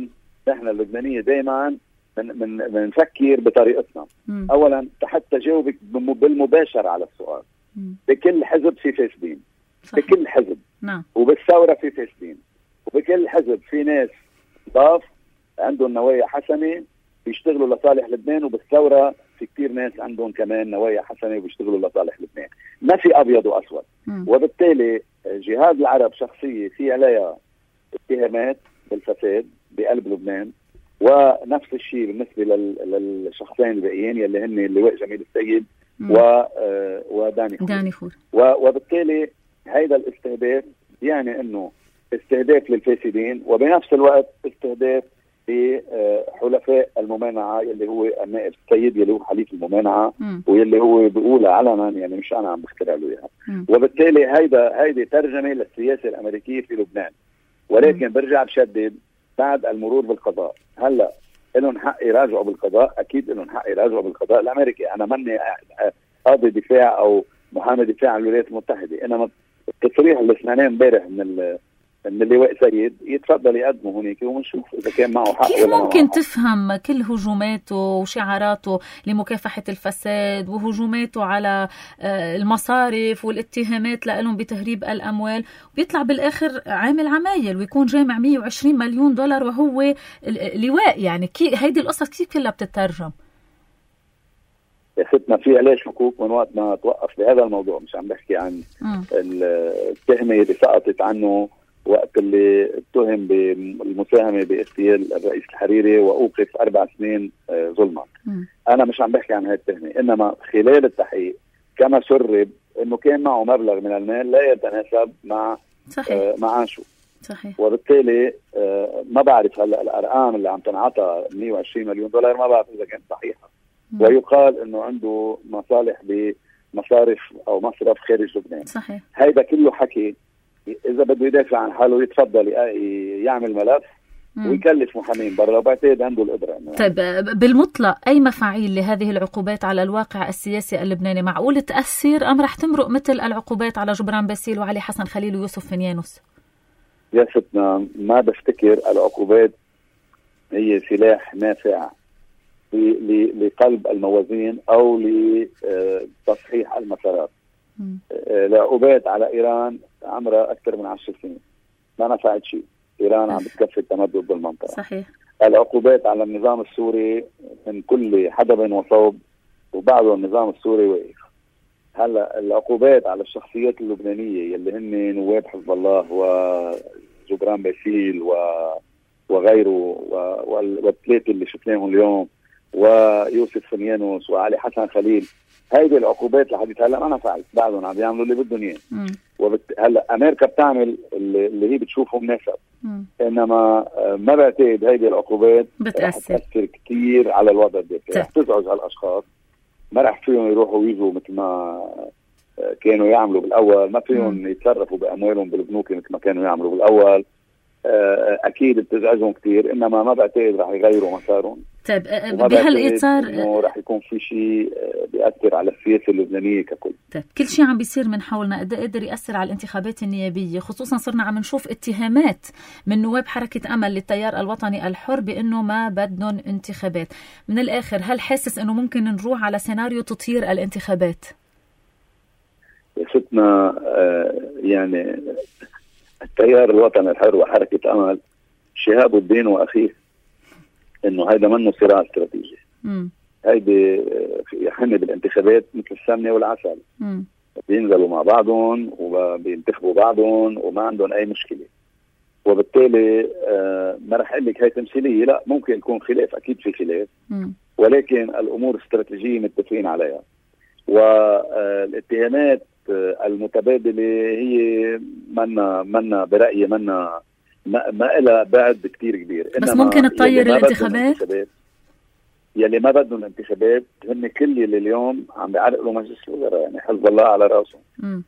دائما بنفكر بطريقتنا. اولا حتى جاوبك بالمباشر على السؤال، بكل حزب في فاسدين، بكل حزب، وبالثورة في فاسدين، وبكل حزب في ناس ضاف عندهم نوايا حسنة بيشتغلوا لصالح لبنان، وبالثورة في كتير ناس عندهم كمان نوايا حسنة وبيشتغلوا لصالح لبنان. ما في أبيض وأسود. وبالتالي جهاد العرب شخصية في عليها اتهامات بالفساد بقلب لبنان، ونفس الشيء بالنسبة للشخصين الباقيين يلي هن اللواء جميل السيد وداني خور. وبالتالي هيدا الاستهداف يعني انه استهداف للفاسدين، وبنفس الوقت استهداف لحلفاء الممانعة يلي هو النائب السيد يلي هو حليف الممانعة ويلي هو بيقولها علنا، يعني مش أنا عم بخترع له إياها. وبالتالي هيدي ترجمة للسياسة الأمريكية في لبنان. ولكن برجع بشدد بعد المرور بالقضاء، هلا لهم حق يراجعوا بالقضاء، أكيد لهم حق يراجعوا بالقضاء الأمريكي. أنا ماني قاضي دفاع أو محامي دفاع عن الولايات المتحدة، إنما التصريح اللي سمعناه امبارح من اللواء سيد يتفضل يقدمه هناك ونشوف إذا كان معه حق كيف ولا ممكن تفهم كل هجوماته وشعاراته لمكافحة الفساد وهجوماته على المصارف والاتهامات لهم بتهريب الأموال، وبيطلع بالآخر عامل عمايل ويكون جامع 120 مليون دولار وهو لواء؟ يعني هيدي القصة كيف كلها بتترجم؟ يا ستنا في عليه شكوك من وقت ما توقف بهذا الموضوع. مش عم بحكي عن التهمة اللي سقطت عنه وقت اللي اتهم بالمساهمة باغتيال الرئيس الحريري وأوقف 4 سنين ظلما. أنا مش عم بحكي عن هاي التهمة، إنما خلال التحقيق كما سرب إنه كان معه مبلغ من المال لا يتناسب مع معاشه. صحيح. وبالتالي ما بعرف هلا الأرقام اللي عم تنعطى 120 مليون دولار ما بعرف إذا كانت صحيحة. ويقال إنه عنده مصالح بمصارف أو مصرف خارج لبنان. صحيح. هيدا كله حكي. إذا بده يدافع عن حاله يتفضل يعمل ملف ويكلف محامين برا، وبعتقد عنده القدرة. طيب بالمطلق أي مفاعيل لهذه العقوبات على الواقع السياسي اللبناني معقول تأثر أم رح تمرق مثل العقوبات على جبران باسيل وعلي حسن خليل ويوسف فنيانوس؟ يا ستنا ما بفتكر العقوبات هي سلاح نافع لقلب الموازين أو لتصحيح المسارات. العقوبات على إيران عمرها أكثر من 10 سنين ما نفعت شيء. إيران عم بتكفي التمدد بالمنطقة. صحيح. العقوبات على النظام السوري من كل حدب وصوب وبعده النظام السوري واقف. هلا العقوبات على الشخصيات اللبنانية يلي هن نواب حزب الله وجبران باسيل وغيره والثلاثة اللي شفناهم اليوم ويوسف فنيانوس وعلي حسن خليل، هيدي العقوبات لحديث هلا ما نفعت، بعدهم عم يعملوا اللي بدهم اياه. هلا امريكا بتعمل اللي هي بتشوفه مناسب، انما ما بعتقد هيدي العقوبات بتأثر كثير على الوضع الداخلي. رح تزعج هالاشخاص، ما رح فيهم يروحوا ويجوا مثل ما كانوا يعملوا بالاول، ما فيهم يتصرفوا باموالهم بالبنوك مثل ما كانوا يعملوا بالاول. اكيد بتزعجهم كثير، انما ما بعتقد رح يغيروا مسارهم. طيب بهالإطار إنه رح يكون في شيء بيأثر على السياسة اللبنانية ككل. طيب كل شيء عم بيصير من حولنا قدر يأثر على الانتخابات النيابية، خصوصا صرنا عم نشوف اتهامات من نواب حركة أمل للتيار الوطني الحر بأنه ما بدهم انتخابات. من الآخر هل حاسس أنه ممكن نروح على سيناريو تطير الانتخابات؟ ستنا يعني التيار الوطني الحر وحركة أمل شهاب الدين وأخيه إنه هيدا منه صراع استراتيجي. هيدي يحن بالانتخابات مثل السمنة والعسل. بينزلوا مع بعضهم وبينتخبوا بعضهم وما عندهم أي مشكلة، وبالتالي ما رح أقول لك هي تمثيلية، لا ممكن يكون خلاف، أكيد في خلاف، ولكن الأمور الاستراتيجية متفقين عليها. والاتهامات المتبادلة هي منا برأيي ما إلها بعد كتير كبير. بس ممكن تطير الانتخابات. يلي ما بدهم الانتخابات هن كل اللي اليوم عم بيعرقلوا مجلس الوزراء، يعني حزب الله على راسهم.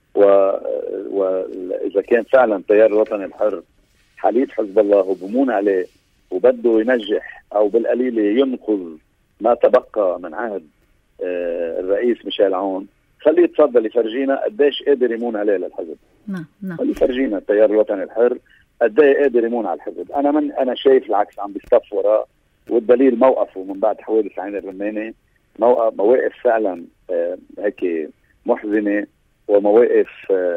وإذا كان فعلا تيار الوطني الحر حليف حزب الله وبمون عليه وبده ينجح أو بالقليلة ينقذ ما تبقى من عهد الرئيس ميشيل عون، خليه يتفضل يفرجينا قديش قادر يمون عليه للحزب. خليه يفرجينا التيار الوطني الحر قديش قادر يمون على الحزب. أنا شايف العكس، عم بيصطف وراء، والدليل موقفه من بعد حوادث عين الرماني مواقف فعلا هيك محزنة، ومواقف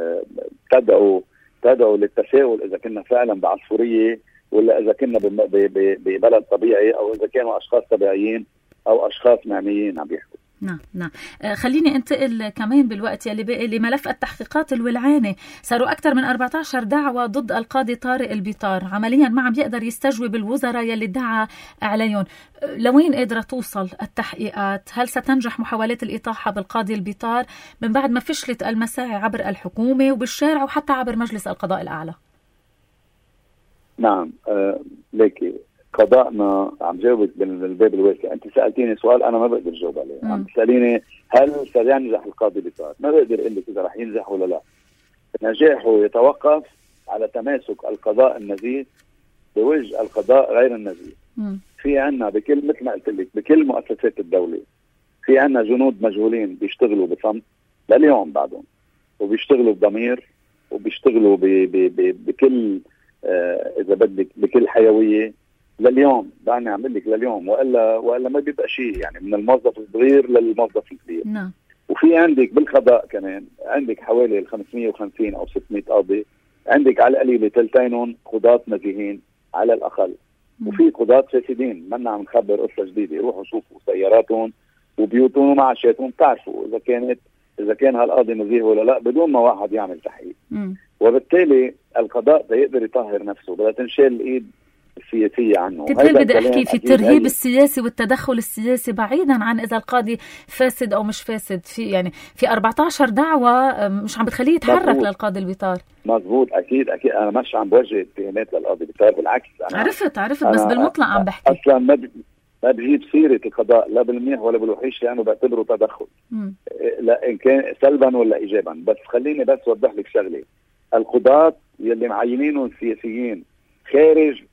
تدعو للتساؤل إذا كنا فعلا بعصفورية ولا إذا كنا ببلد طبيعي، أو إذا كانوا أشخاص طبيعيين أو أشخاص معميين عم بيحكوا. نعم. خليني انتقل كمان بالوقت يلي باقي لملف التحقيقات الولعانة. صاروا أكثر من 14 دعوة ضد القاضي طارق البيطار، عمليا ما عم بيقدر يستجوب الوزراء يلي ادعى عليهم. لوين قادرة توصل التحقيقات؟ هل ستنجح محاولات الإطاحة بالقاضي البيطار من بعد ما فشلت المساعي عبر الحكومة وبالشارع وحتى عبر مجلس القضاء الأعلى؟ نعم، ليكي قضاءنا عم جاوبك بالباب الواسع. انت سألتيني سؤال انا ما بقدر جاوب عليه. عم تسأليني هل سينجح القاضي بيطار؟ ما بقدر اقول لك اذا رح ينجح ولا لا. نجاحه يتوقف على تماسك القضاء النزيه بوجه القضاء غير النزيه. في عنا بكل، مثل ما قلت لك، بكل مؤسسات الدولة في عنا جنود مجهولين بيشتغلوا بصمت لليوم بعدهم، وبيشتغلوا بضمير، وبيشتغلوا بكل اذا بدك بكل حيوية لليوم. دعني اعمل لك لليوم، والا ما بيبقى شيء، يعني من الموظف الصغير للموظف الكبير. وفي عندك بالقضاء كمان عندك حوالي 550 او 600 قاضي، عندك على القليله ثلثينهم قضاة نزيهين على الاقل، وفي قضاة فاسدين. منا عم نخبر قصه جديده، روحوا شوفوا سياراتهم وبيوتهم ومعاشاتهم، بتعرفوا اذا كان هالقاضي نزيه ولا لا بدون ما واحد يعمل تحقيق. وبالتالي القضاء يقدر يطهر نفسه، بدها تنشال الايد السياسية عنه. كنت بدي أحكي في الترهيب السياسي والتدخل السياسي، بعيدا عن إذا القاضي فاسد أو مش فاسد. في 14 دعوة مش عم بتخليه يتحرك للقاضي البيطار. مزبوط، أكيد أنا مش عم بوجه اتهامات للقاضي البيطار، بالعكس. عرفت بس بالمطلق عم بحكي. أصلا ما بجيب سيرة القضاء لا بالمنيح ولا بالوحش، لأنه بعتبره تدخل، لا إن كان سلبا ولا إيجابا. بس خليني بس أوضح لك شغلة. القضاة يلي معينينهم السياسيين خارج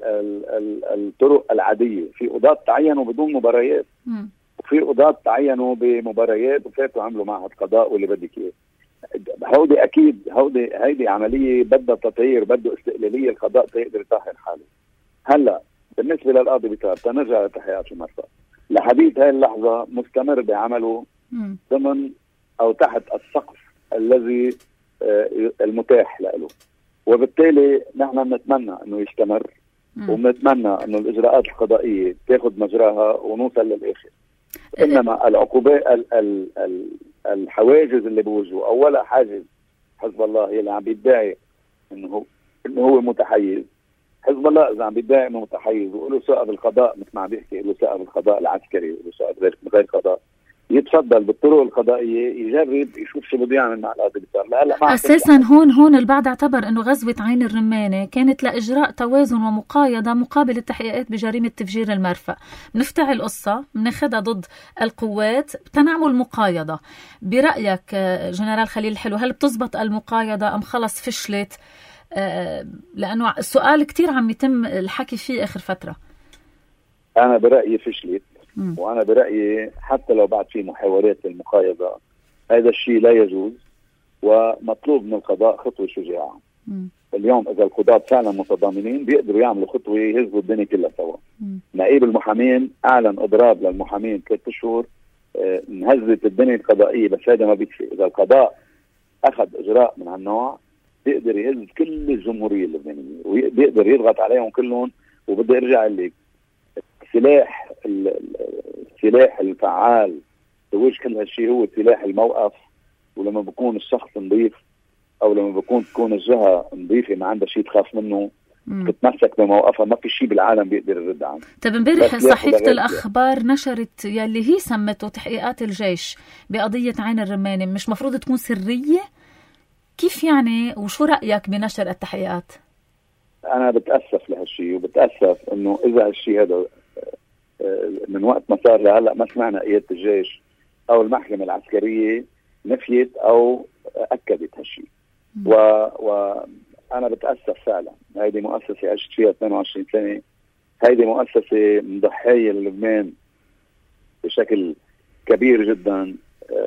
الطرق العادية، في قضاة تعينوا بدون مباريات، وفي قضاة تعينوا بمباريات وفاتوا عملوا معهد قضاء واللي بدك اياه. هودي اكيد هيدي عملية بدها تطهير، بده استقلالية القضاء تقدر يطهر حاله. هلا بالنسبة للقاضي بيطار تنرجع للتحقيقات في مرفأ، لحديث هاي اللحظة مستمر بعمله ضمن او تحت السقف الذي المتاح له، وبالتالي نحن بنتمنى انه يستمر، وبنتمنى انه الاجراءات القضائيه تاخذ مجراها ونوصل للاخر. انما العقوبات الحواجز اللي بوجهه، اولا حاجز حزب الله اللي عم بيدعي انه هو متحيز. حزب الله اذا عم بيدعي انه متحيز وله ثقه بالقضاء، مثل ما عم بيحكي له ثقه بالقضاء العسكري وله ثقه غير قضاء، يتفضل بالطرق القضائيه يجرب يشوف شو بده يعمل مع القاضي بيطار. اساسا هون البعض اعتبر انه غزوه عين الرمانه كانت لاجراء توازن ومقايضه مقابل التحقيقات بجريمه تفجير المرفأ. بنفتعل قصه بناخذها ضد القوات بتنعمل مقايضه. برايك جنرال خليل الحلو، هل بتزبط المقايضه ام خلص فشلت؟ لانه السؤال كتير عم يتم الحكي فيه اخر فتره. انا برايي فشلت، وانا برايي حتى لو بعد في محاولات للمقايضه هذا الشيء لا يجوز، ومطلوب من القضاء خطوه شجاعه. اليوم اذا القضاة فعلا متضامنين بيقدروا يعملوا خطوه يهزوا الدنيا كلها سوا. نقيب المحامين اعلن اضراب للمحامين 3 اشهر، انهزت الدنيا القضائيه، بس هذا ما بيكفي. اذا القضاء اخذ اجراء من هالنوع بيقدر يهز كل الجمهوريه اللبنانيه وبيقدر يضغط عليهم كلهم. وبدي ارجع لك، السلاح الفعال بوجه كل هالشيء هو سلاح الموقف. ولما بكون الشخص نظيف او لما تكون الجهه نظيفه ما عندها شيء تخاف منه بتتمسك بموقفها، ما في شيء بالعالم بيقدر يرد عنه. طيب امبارح صحيفه الاخبار نشرت يلي هي سمته تحقيقات الجيش بقضيه عين الرماني، مش مفروض تكون سريه؟ كيف يعني؟ وشو رايك بنشر التحقيقات؟ انا بتاسف لهالشيء، وبتاسف انه اذا هالشيء هذا من وقت ما صار لهلا ما سمعنا قياده الجيش او المحكمه العسكريه نفيت او اكدت هالشيء. وانا بتاسف فعلا. هيدي مؤسسه عشت فيها 22 سنه، هيدي مؤسسه من ضحايا لبنان بشكل كبير جدا.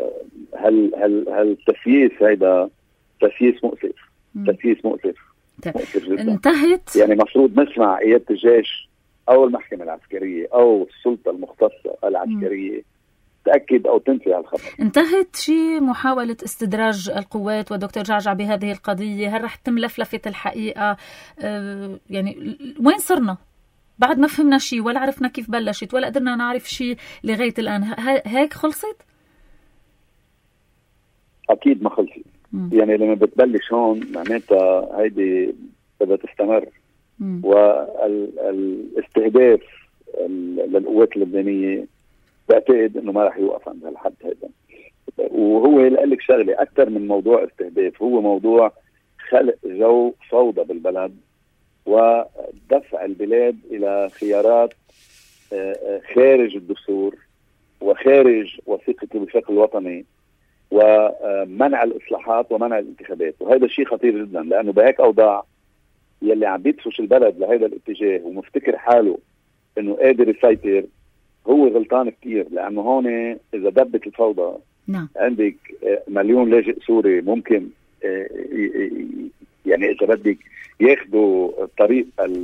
هالتسييس هيدا تسييس مؤسف، تسييس مؤسف جدا. انتهت يعني مفروض نسمع قيادة الجيش او المحكمة العسكرية او السلطة المختصة العسكرية تأكد او تنفي هالخبر. انتهت شيء محاولة استدراج القوات ودكتور جعجع بهذه القضية؟ هل رح تتم لفلفة الحقيقة؟ يعني وين صرنا؟ بعد ما فهمنا شيء ولا عرفنا كيف بلشت ولا قدرنا نعرف شيء لغاية الآن. هيك خلصت؟ اكيد ما خلصت. يعني لما بتبلش هون معناتها هيدي بدها تستمر. والاستهداف للقوات اللبنانية بعتقد انه ما راح يوقف عند هالحد هذا. وهو قال لك شغله اكثر من موضوع استهداف، هو موضوع خلق جو فوضى بالبلد ودفع البلاد الى خيارات خارج الدستور وخارج وثيقه الوفاق الوطني ومنع الإصلاحات ومنع الانتخابات. وهذا الشيء خطير جدا، لأنه بهيك أوضاع يلي عم بيدفش البلد لهذا الاتجاه ومفتكر حاله أنه قادر يسيطر هو غلطان كتير. لأنه هون إذا دبت الفوضى عندك مليون لاجئ سوري ممكن يعني إذا بدك ياخدوا طريق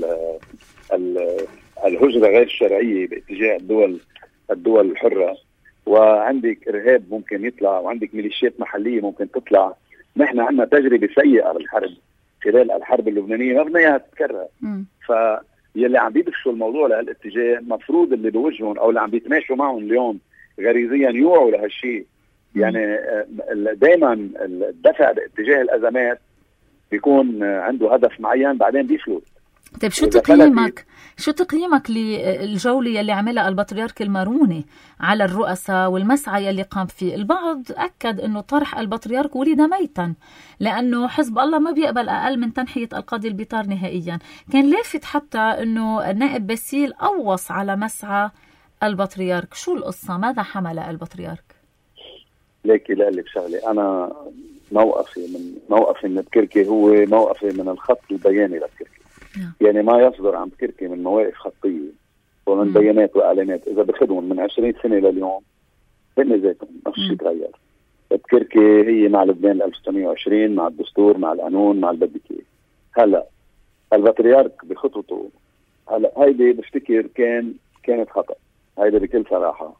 الهجرة غير الشرعية باتجاه الدول الحرة، وعندك إرهاب ممكن يطلع، وعندك ميليشيات محلية ممكن تطلع. نحن عندنا تجربة سيئة بالحرب خلال الحرب اللبنانية ما بدنا إياها تتكرر. فيلي عم بيدفشوا الموضوع لهالاتجاه مفروض اللي بوجههم أو اللي عم بيتماشوا معهم اليوم غريزيا يوعوا لهالشيء. يعني دايما الدفع باتجاه الأزمات بيكون عنده هدف معين بعدين بيفلت. طيب شو تقييمك للجولة اللي عملها البطريرك الماروني على الرؤساء والمسعى اللي قام فيه؟ البعض أكد أنه طرح البطريرك ولد ميتا لأنه حزب الله ما بيقبل أقل من تنحية القاضي البيطار نهائيا. كان لافت حتى أنه النائب باسيل أوص على مسعى البطريرك. شو القصة؟ ماذا حمل البطريرك؟ ليكي لأقلك شغلي، أنا موقفي من بكركي هو موقفي من الخط البياني لبكركي. يعني ما يصدر عن بكركي من مواقف خطية ومن بيانات وإعلانات إذا بخدهم من 20 سنة لليوم هن ذاتهم نفس الشيء تغير. بكركي هي مع لبنان 1920 مع الدستور مع القانون مع البديكي. هلا البطريرك بخطوته هلا هيدي بفتكر كانت خطأ. هيدا بكل صراحة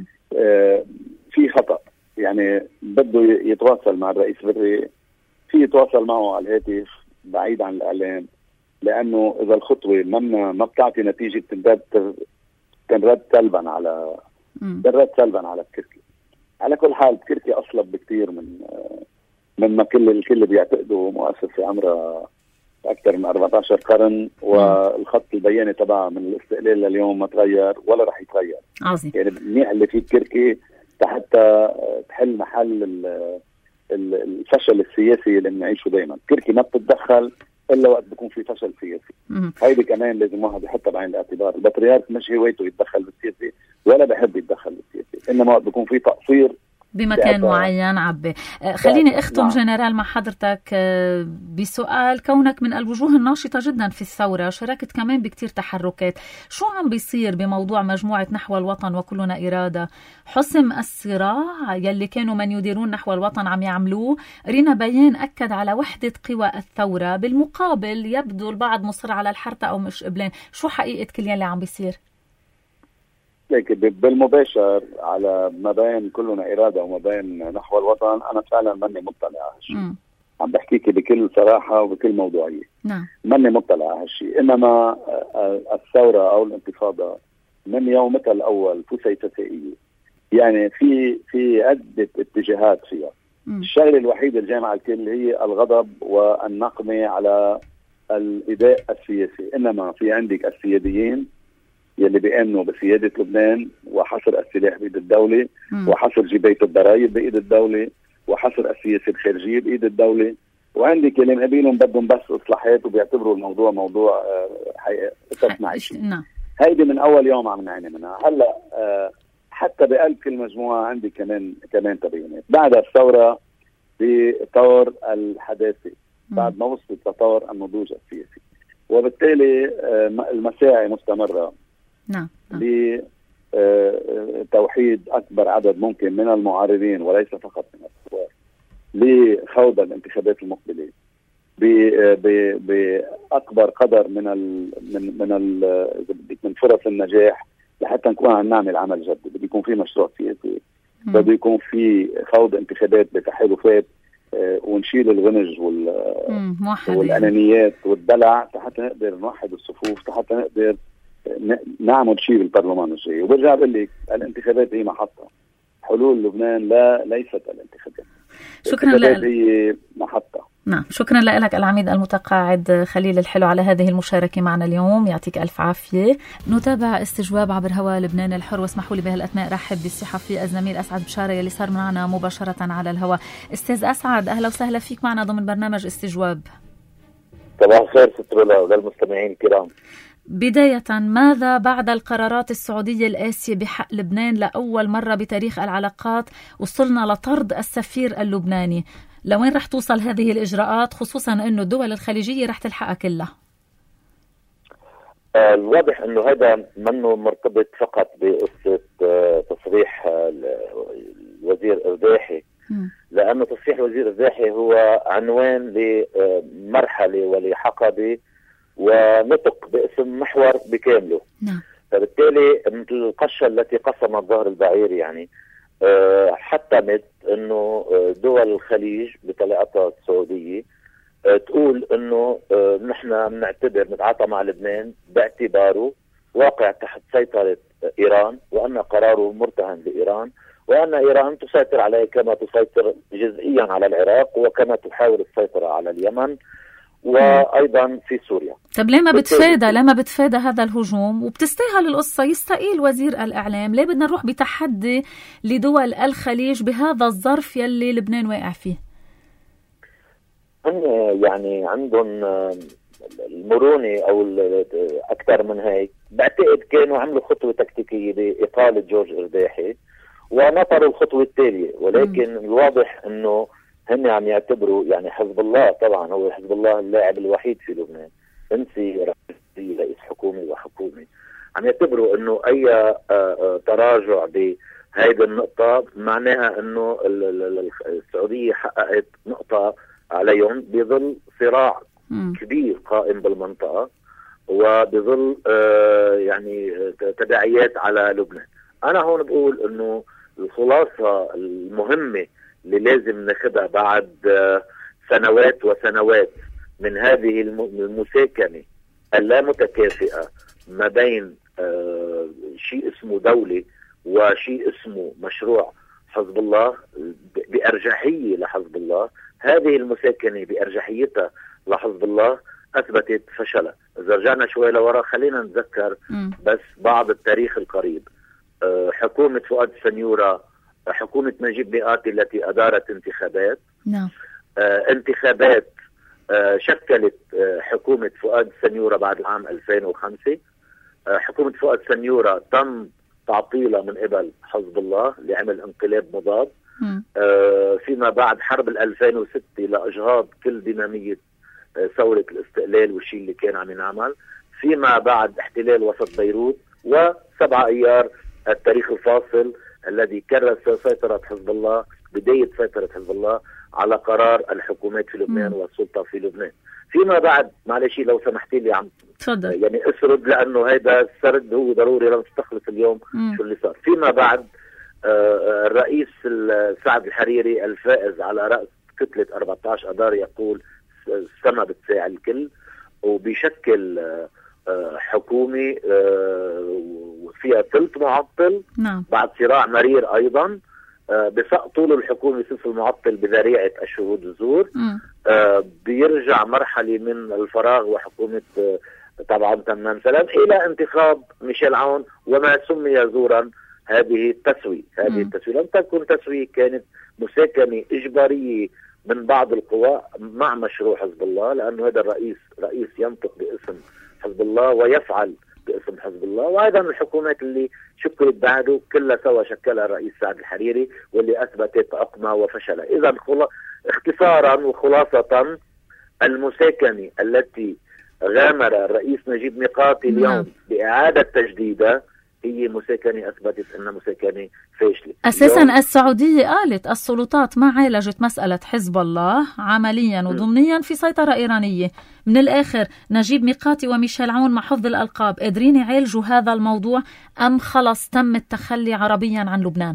في خطأ. يعني بده يتواصل مع الرئيس بري، في يتواصل معه على الهاتف بعيد عن الإعلام، لأنه إذا الخطوة ما بتعطي نتيجة تنرد سلبا على بكركي. على كل حال بكركي أصلب بكتير من ما الكل بيعتقدوا مؤسسة عمرها أكثر من 14 قرن، والخط البياني تبعها من الاستقلال لليوم ما تغير ولا رح يتغير. عظيم. يعني منيح اللي في بكركي حتى تحل محل الفشل السياسي اللي بنعيشه دايما. كركي ما بتتدخل الا وقت بيكون في فشل سياسي. هيدي كمان لازم واحد يحطها بعين الاعتبار. البطريرك مش هوايته يتدخل بالسياسي ولا بحب يتدخل بالسياسي، انما وقت بيكون في تقصير بمكان معين عبي. خليني أختم جنرال مع حضرتك بسؤال. كونك من الوجوه الناشطة جدا في الثورة، شاركت كمان بكتير تحركات، شو عم بيصير بموضوع مجموعة نحو الوطن وكلنا إرادة؟ حسم الصراع يلي كانوا من يديرون نحو الوطن عم يعملوه؟ رينا بيان أكد على وحدة قوى الثورة، بالمقابل يبدو البعض مصر على الحرطة أو مش قبلان. شو حقيقة كل يلي عم بيصير؟ بالمباشر على ما بين كلنا إرادة وما بين نحو الوطن، أنا فعلا ماني مطلع على هالشيء. عم بحكيك بكل صراحة وبكل موضوعية. ماني مطلع على هالشيء. إنما الثورة أو الانتفاضة من يومها الأول فسيفسائية، يعني في عدة اتجاهات فيها. الشغلة الوحيدة الجامعة الكل هي الغضب والنقمة على الإداء السياسي. إنما في عندك السياديين يلي بيأمنوا بسيادة لبنان وحصر السلاح بإيد الدولة، وحصر جباية الضرائب بإيد الدولة، وحصر السياسة الخارجية بإيد الدولة، وعندك اللي مقابلهم بدهم بس إصلاحات وبيعتبروا الموضوع موضوع قصص معيشي. هيدي من أول يوم عم نعاني منها. هلا حتى بقلب كل مجموعة عندي كمان تبينات. بعد الثورة بطور الحداثة، بعد ما وصلت لطور النضوج السياسي، وبالتالي المساعي مستمرة لتوحيد أكبر عدد ممكن من المعارضين وليس فقط من الثوار لخوض الانتخابات المقبلة بأكبر قدر من فرص النجاح، لحتى نكون عم نعمل عمل جدي. بده يكون في مشروع سياسي، بده يكون في خوض انتخابات بتحالفات، ونشيل الغنج والأنانيات والدلع حتى نقدر نوحد الصفوف، حتى نقدر نعمل شيء بالبرلمان الجاي. وبرجع بقول لك الانتخابات هي محطة، حلول لبنان ليست الانتخابات. شكرا لك. هي محطة. نعم، شكرا لك العميد المتقاعد خليل الحلو على هذه المشاركة معنا اليوم، يعطيك ألف عافية. نتابع استجواب عبر هواء لبنان الحر، واسمحوا لي بهالأثناء رحب بالصحفي الزميل أسعد بشارة يلي صار معنا مباشرة على الهواء. أستاذ أسعد، أهلا وسهلا فيك معنا ضمن برنامج استجواب. صباح الخير سترولا وللمستمعين الكرام. بداية، ماذا بعد القرارات السعودية القاسية بحق لبنان؟ لأول مرة بتاريخ العلاقات وصلنا لطرد السفير اللبناني. لوين رح توصل هذه الإجراءات، خصوصا أنه الدول الخليجية رح تلحقها كلها؟ الواضح أنه هذا منه مرتبط فقط بقصة تصريح الوزير إرداحي، لأنه تصريح الوزير إرداحي هو عنوان لمرحلة ولحقبة ونطق باسم محور بكامله. فبالتالي مثل القشة التي قسمت ظهر البعير، يعني حتمت انه دول الخليج بطليقتها السعودية تقول انه نحن بنعتبر نتعاطى مع لبنان باعتباره واقع تحت سيطرة ايران، وان قراره مرتهن بايران، وان ايران تسيطر عليه كما تسيطر جزئيا على العراق، وكما تحاول السيطرة على اليمن، وايضا في سوريا. طب ليه ما بتفادى هذا الهجوم وبتستاهل القصة يستقيل وزير الإعلام؟ ليه بدنا نروح بتحدي لدول الخليج بهذا الظرف يلي لبنان واقع فيه؟ هم يعني عندهم المرونة أو أكثر من هيك. بعتقد كانوا عملوا خطوة تكتيكية بإقالة جورج إرداحي ونطروا الخطوة التالية، ولكن الواضح أنه هن عم يعتبروا، يعني حزب الله طبعا هو حزب الله اللاعب الوحيد في لبنان، انسي رئيس حكومي وحكومي، عم يعتبروا انه اي تراجع بهيدي النقطة معناها انه السعودية حققت نقطة عليهم، بظل صراع كبير قائم بالمنطقة وبظل يعني تداعيات على لبنان. انا هون بقول انه الخلاصة المهمة اللي لازم ناخدها بعد سنوات وسنوات من هذه المساكنة اللامتكافئة ما بين شيء اسمه دولة وشيء اسمه مشروع حزب الله بأرجحية لحزب الله، هذه المساكنة بأرجحيتها لحزب الله أثبتت فشلها. إذا رجعنا شوي لورا خلينا نتذكر بس بعض التاريخ القريب. حكومة فؤاد السنيورة، حكومة نجيب مئاتي التي أدارت انتخابات، انتخابات شكلت حكومة فؤاد السنيورة بعد العام 2005. حكومة فؤاد السنيورة تم تعطيلها من قبل حزب الله لعمل انقلاب مضاد، فيما بعد حرب 2006 لإجهاض كل دينامية ثورة الاستقلال والشيء اللي كان عم ينعمل، فيما بعد احتلال وسط بيروت، و7 أيار التاريخ الفاصل الذي كرس سيطرة حزب الله، بداية سيطرة حزب الله على قرار الحكومات في لبنان والسلطة في لبنان. فيما بعد معلش لو سمحتي لي عم تفضل. يعني اسرد لأنه هذا السرد هو ضروري لو تستخلص اليوم شو اللي صار. فيما بعد الرئيس سعد الحريري الفائز على رأس كتلة 14 أدار يقول السما بتساع الكل، وبيشكل حكومي فيها ثلث معطل. نعم. بعد صراع مرير أيضا بسقطوا له الحكومة ثلث المعطل بذريعة الشهود الزور. بيرجع مرحلة من الفراغ وحكومة طبعا تمام سلام إلى انتخاب ميشيل عون وما سمي زورا هذه التسوية. لم تكن تسوية، كانت مساكنة إجبارية من بعض القوى مع مشروع حزب الله، لأنه هذا رئيس ينطق باسم حزب الله ويفعل باسم حزب الله. وأيضا الحكومات اللي شكلت بعده كلها سوا شكلها الرئيس سعد الحريري واللي أثبتت عقمة وفشل. إذا اختصارا وخلاصة المساكنة التي غامر الرئيس نجيب ميقاتي اليوم بإعادة تجديدها هي مساكنة أثبتت أنها مساكنة فاشلة. أساسا السعودية قالت السلطات ما عالجت مسألة حزب الله عمليا وضمنيا في سيطرة إيرانية. من الآخر نجيب ميقاتي وميشيل عون مع حفظ الألقاب قادرين يعالجوا هذا الموضوع أم خلص تم التخلي عربيا عن لبنان؟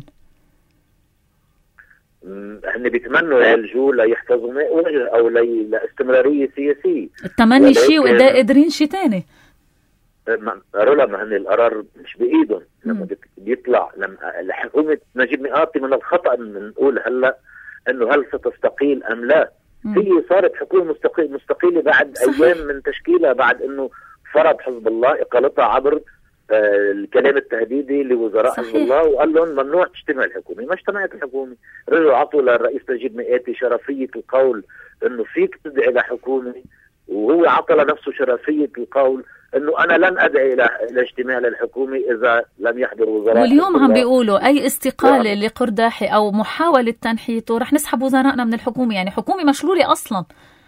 هن بيتمنوا يعالجوه ليحفظوا ماء وجه أو لاستمرارية سياسية. التمني شيء وإذا قادرين شيء تاني. رولا ما هن القرار مش بإيدهم. لما بيطلع لما حكومة نجيب ميقاتي من الخطأ أن نقول هلأ أنه هل ستستقيل أم لا. هي صارت حكومة مستقيلة بعد صحيح. أيام من تشكيلها، بعد أنه فرض حزب الله إقالتها عبر الكلام التهديدي لوزراء حزب الله وقال لهم ممنوع تجتمع الحكومة. ما اجتمعت الحكومة، رجعوا عطوا للرئيس نجيب ميقاتي شرفية القول أنه فيك تدعي لحكومة، وهو عطى لنفسه شرفية القول انه انا لن ادعي الى اجتماع للحكومه اذا لم يحضر وزراء. واليوم عم بيقولوا اي استقاله لقرداحي او محاوله تنحيته رح نسحب وزرائنا من الحكومه، يعني حكومه مشلوله اصلا.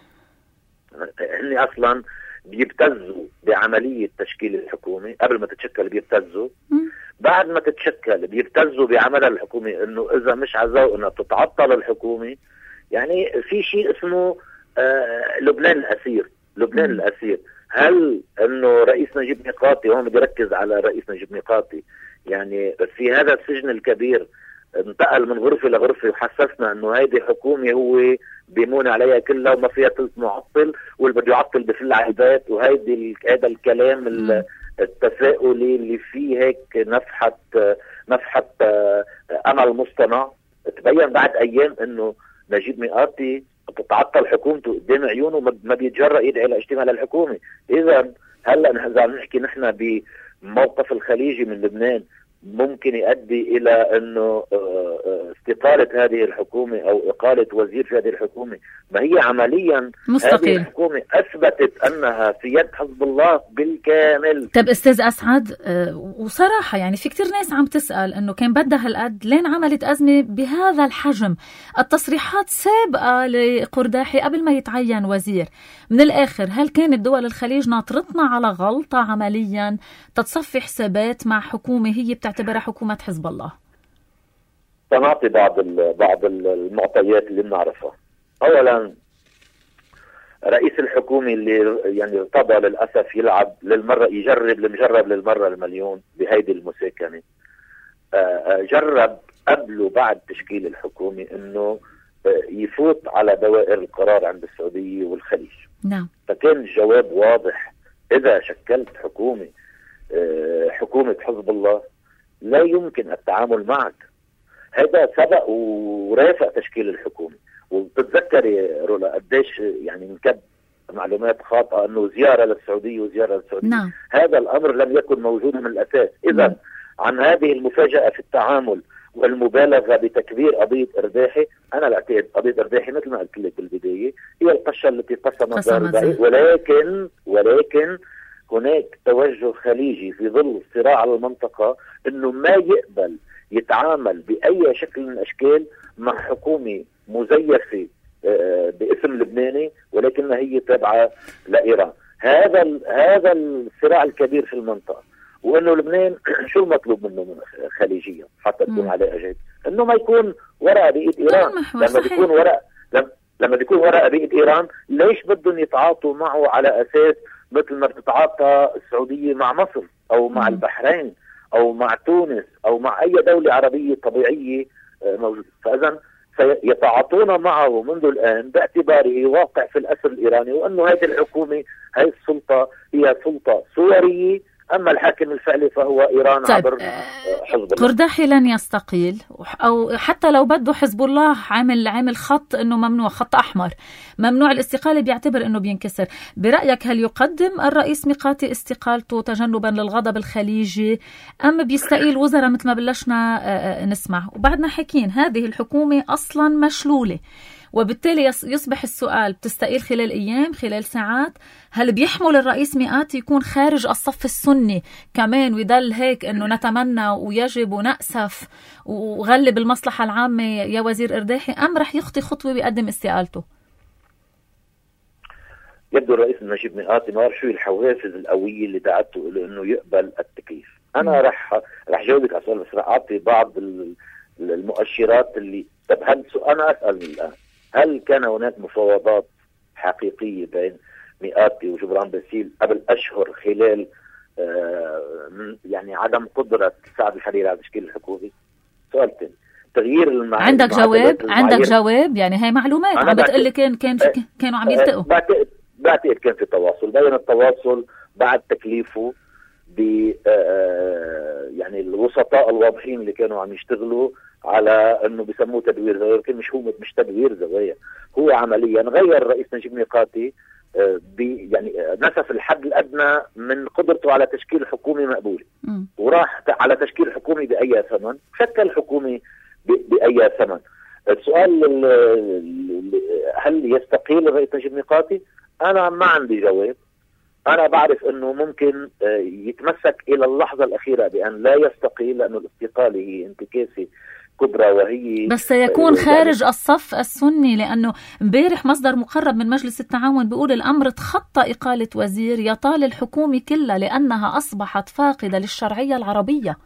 هن اصلا بيبتزوا بعمليه تشكيل الحكومه، قبل ما تتشكل بيبتزوا، بعد ما تتشكل بيبتزوا بعملها الحكومه، انه اذا مش عزوا انها تتعطل الحكومه. يعني في شيء اسمه لبنان الاسير. هل انه رئيس نجيب ميقاتي، هون بدي اركز على رئيس نجيب ميقاتي، يعني في هذا السجن الكبير انتقل من غرفه لغرفه وحسسنا انه هيدي حكومه هو بيمون عليها كلها وما فيها ثلث معطل، واللي بده يعطل بفل على البيت، وهيدي هذا الكلام التفاؤلي اللي فيه هيك نفحه امل مصطنع. تبين بعد ايام انه نجيب ميقاتي تتعطل حكومته قدام عيونه ما بيتجرأ يدعي لاجتماع للحكومه. اذا هلا اذا نحكي نحن بموقف الخليجي من لبنان ممكن يؤدي الى انه استقالة هذه الحكومة او اقالة وزير في هذه الحكومة، ما هي عمليا مستقيل. هذه الحكومة اثبتت انها في يد حزب الله بالكامل. طب استاذ اسعد، وصراحة يعني في كتير ناس عم تسأل انه كان بدها هالقد لين عملت ازمة بهذا الحجم؟ التصريحات سابقة لقرداحي قبل ما يتعين وزير. من الاخر هل كانت دول الخليج ناطرتنا على غلطة عمليا تتصفي حسابات مع حكومة هي بتعتبرها حكومة حزب الله؟ سنعطي بعض المعطيات اللي بنعرفها. اولا رئيس الحكومة اللي يعني ارتضى للاسف يلعب يجرب المجرب للمرة المليون بهيدي المساكنة، جرب قبل وبعد تشكيل الحكومة انه يفوت على دوائر القرار عند السعودية والخليج. نعم. فكان الجواب واضح، اذا شكلت حكومة حزب الله لا يمكن التعامل معك. هذا سبق ورافق تشكيل الحكومة. وبتتذكري رولا قديش يعني نكب معلومات خاطئة انه زيارة للسعودية وزيارة للسعودية. نعم. هذا الامر لم يكن موجودا من الاساس. اذا عن هذه المفاجأة في التعامل والمبالغة بتكبير قضية إرداحي، أنا بعتقد قضية إرداحي مثل ما قلت لك بالبداية هي القشة التي قسمت دار البعير، ولكن هناك توجه خليجي في ظل الصراع على المنطقة أنه ما يقبل يتعامل بأي شكل من الأشكال مع حكومة مزيفة باسم لبناني ولكنها هي تابعة لإيران. هذا الصراع الكبير في المنطقة، وأنه لبنان شو المطلوب منه من خليجيا حتى تكون عليه أجهزة؟ أنه ما يكون وراء بيئة إيران. لما بيكون وراء بيئة إيران ليش بدهم يتعاطوا معه على أساس مثل ما بتتعاطى السعودية مع مصر أو مع البحرين أو مع تونس أو مع أي دولة عربية طبيعية موجودة؟ فإذا سيتعاطون معه منذ الآن باعتباره واقع في الأسر الإيراني، وأنه هذه الحكومة هذه السلطة هي سلطة صورية، أما الحاكم الفعلي فهو إيران. طيب عبر حزب الله. قرداحي لن يستقيل، أو حتى لو بده حزب الله عامل خط أنه ممنوع، خط أحمر ممنوع الاستقالة، بيعتبر أنه بينكسر. برأيك هل يقدم الرئيس ميقاتي استقالته تجنبا للغضب الخليجي، أم بيستقيل وزراء مثل ما بلشنا نسمع؟ وبعدنا حكين هذه الحكومة أصلا مشلولة، وبالتالي يصبح السؤال بتستقيل خلال أيام، خلال ساعات؟ هل بيحمل الرئيس ميقاتي يكون خارج الصف السني كمان ويضل هيك أنه نتمنى ويجب ونأسف وغلب المصلحة العامة يا وزير إرداحي، أم رح يخطي خطوة ويقدم استقالته؟ يبدو الرئيس نجيب ميقاتي ما شو الحوافز القوية اللي دعته له أنه يقبل التكليف. أنا رح جاوبك على السؤال، بس رح أعطي بعض المؤشرات اللي أنا أسأل الآن، هل كان هناك مفاوضات حقيقية بين ميقاتي وجبران باسيل قبل أشهر خلال يعني عدم قدرة سعد الحريري على تشكيل الحكومة؟ سؤال ثاني، تغيير عندك جواب يعني هاي معلومات عم بتقلي كانوا عم يلتقوا. بعتقد كان في تواصل، بين التواصل بعد تكليفه يعني الوسطاء الواضحين اللي كانوا عم يشتغلوا على انه بيسموه تدوير زوايا، لكن مش تدوير زوايا، هو عمليا غير الرئيس نجيب ميقاتي يعني نسف الحد الادنى من قدرته على تشكيل حكومه مقبوله، وراح على تشكيل حكومه باي ثمن، شكل حكومه باي ثمن. السؤال هل يستقيل الرئيس نجيب ميقاتي؟ انا ما عندي جواب. أنا بعرف أنه ممكن يتمسك إلى اللحظة الأخيرة بأن لا يستقيل، لأنه الاستقالة هي انتكاسة كبرى، وهي بس سيكون خارج الصف السني، لأنه امبارح مصدر مقرب من مجلس التعاون بيقول الأمر تخطى إقالة وزير يطال الحكومة كلها لأنها أصبحت فاقدة للشرعية العربية.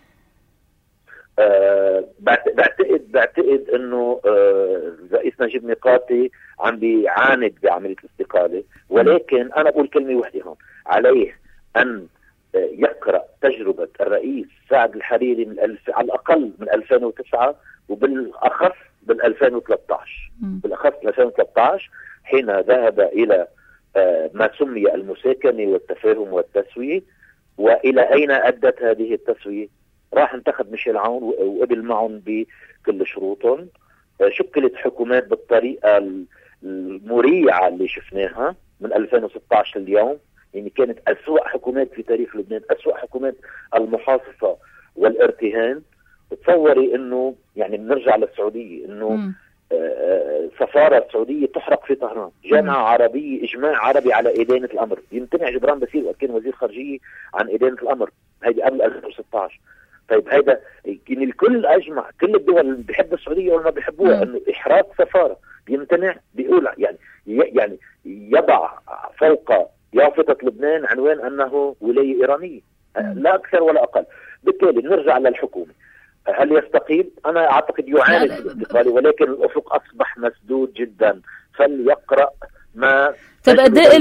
بعتقد انه الرئيس نجيب ميقاتي عم بيعاند بعمليه الاستقاله، ولكن انا بقول كلمه وحده هون، عليه ان يقرا تجربه الرئيس سعد الحريري على الاقل من 2009 وبالاخص بال 2013 بالاخص 2013 حين ذهب الى ما سمي المساكنه والتفاهم والتسويه، والى اين ادت هذه التسويه؟ راح انتخب ميشيل عون وقبل معهم بكل شروطهم، شكلت حكومات بالطريقة المريعة اللي شفناها من 2016 لليوم، يعني كانت أسوأ حكومات في تاريخ لبنان، أسوأ حكومات المحاصصة والارتهان. تصوري انه يعني بنرجع للسعودية، انه سفارة السعودية تحرق في طهران، جامعة عربية، إجماع عربي على إدانة الأمر، يمتنع جبران باسيل وكان وزير خارجية عن إدانة الأمر، هيدي قبل 2016. طيب هيدا يعني الكل أجمع، كل الدول اللي بيحب السعودية ولا ما بيحبوها، إنه إحراق سفارة بيمتنع، بيقول يعني يضع فوق يافطة لبنان عنوان أنه ولاية إيرانية، لا أكثر ولا أقل. بالتالي نرجع للحكومة، هل يستقيل؟ أنا أعتقد يعاني الاستقالة، ولكن الأفق أصبح مسدود جدا، فليقرأ ما أداء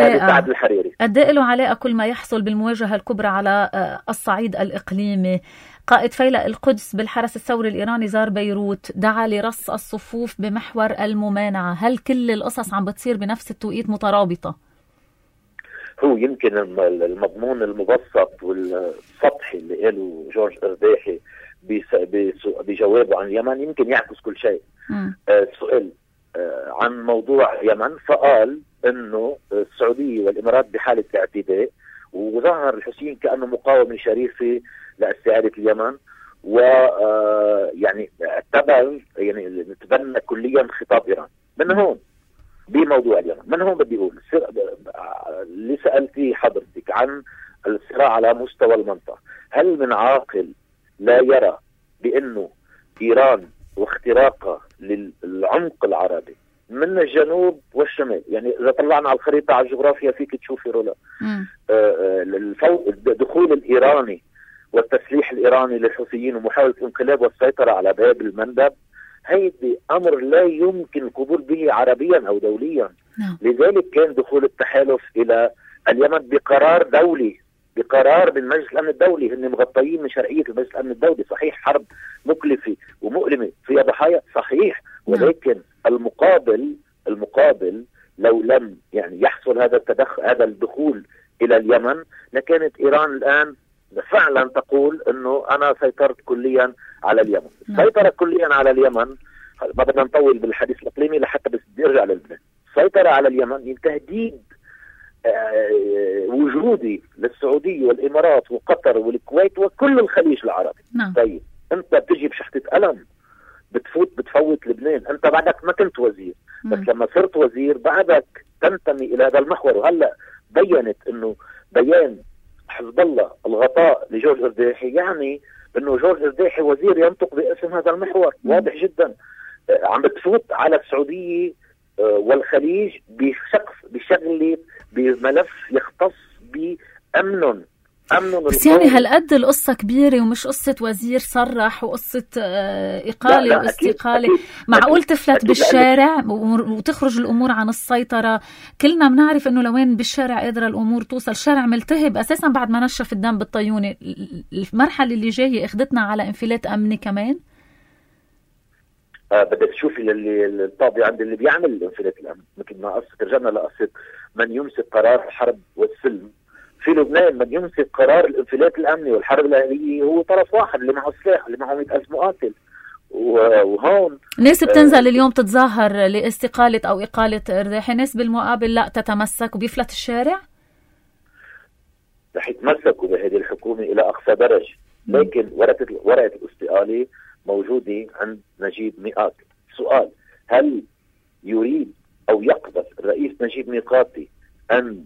له علاقة كل ما يحصل بالمواجهة الكبرى على الصعيد الإقليمي. قائد فيلق القدس بالحرس الثوري الإيراني زار بيروت، دعا لرص الصفوف بمحور الممانعة. هل كل القصص عم بتصير بنفس التوقيت مترابطة؟ هو يمكن المضمون المبسط والسطحي اللي قاله جورج إرداحي بجوابه عن اليمن يمكن يعكس كل شيء. سؤال عن موضوع اليمن، فقال انه السعودية والامارات بحالة اعتداء، وظهر الحوثيين كأنه مقاومة شريفة لاستعادة اليمن، ويعني اعتبر يعني نتبنى كليا خطاب ايران. من هون بموضوع اليمن. من هون بدي أقول اللي سألتي حضرتك عن الصراع على مستوى المنطقة، هل من عاقل لا يرى بأنه إيران واختراقها للعمق العربي من الجنوب والشمال، يعني إذا طلعنا على الخريطة على الجغرافيا فيك تشوفي رولا الدخول الإيراني والتسليح الإيراني للحوثيين ومحاولة الانقلاب والسيطرة على باب المندب، هيدي أمر لا يمكن القبول به عربيا أو دوليا. لذلك كان دخول التحالف إلى اليمن بقرار دولي، بقرار من مجلس الأمن الدولي، هن مغطيين من شرعية مجلس الأمن الدولي. صحيح حرب مكلفة ومؤلمة فيها ضحايا صحيح، ولكن المقابل لو لم يعني يحصل هذا الدخول إلى اليمن لكانت إيران الآن فعلا تقول انه انا سيطرت كليا على اليمن. سيطرة كليا على اليمن، ما بدنا نطول بالحديث الاقليمي لحتى بس بدي ارجع للبنان. سيطرة على اليمن تهديد وجودي للسعودية والامارات وقطر والكويت وكل الخليج العربي. طيب انت بتجي بشحطة قلم بتفوت لبنان، انت بعدك ما كنت وزير، بس لما صرت وزير بعدك تنتمي الى هذا المحور. وهلا بينت انه بيان حزب الله الغطاء لجورج إرداحي يعني انه جورج إرداحي وزير ينطق باسم هذا المحور. واضح جدا عم بتفوت على السعودية والخليج بشغله بملف يختص بأمن. بس يعني هالقد القصة كبيرة ومش قصة وزير صرح وقصة إقالة واستقالة. معقول تفلت بالشارع وتخرج الأمور عن السيطرة؟ كلنا بنعرف إنه لوين بالشارع قادرة الأمور توصل. الشارع ملتهب أساسا بعد ما نشف الدم بالطيونة. المرحلة اللي جاية اخدتنا على انفلات أمني كمان. بدك تشوفي الطابع عند اللي بيعمل الانفلات الأمني، مثل ما ترجمنا لقصة من يمسك قرار الحرب والسلم في لبنان. من يمسك قرار الانفلات الأمني والحرب الأهلية هو طرف واحد اللي معه سلاح، اللي معه 100,000 مقاتل. وهون ناس بتنزل اليوم تتظاهر لاستقالة أو إقالة إرداحي، ناس بالمقابل لا تتمسك وبيفلت الشارع. رح يتمسكوا بهذه الحكومة إلى أقصى درجة، لكن ورقة الاستقالة موجودة عند نجيب ميقاتي. سؤال: هل يريد أو يقبل الرئيس نجيب ميقاتي أن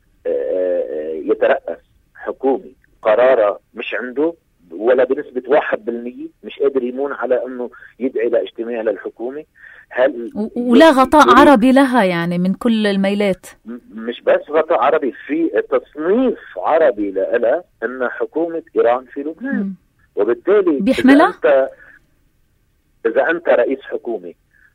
يترأس حكومة قرارة مش عنده ولا بنسبة 1%، مش قادر يمون على أنه يدعي لاجتماع للحكومة؟ هل ولا غطاء عربي لها يعني من كل الميلات؟ مش بس غطاء عربي، في تصنيف عربي لها أن حكومة إيران في لبنان. وبالتالي بيحملها إذا أنت رئيس حكومة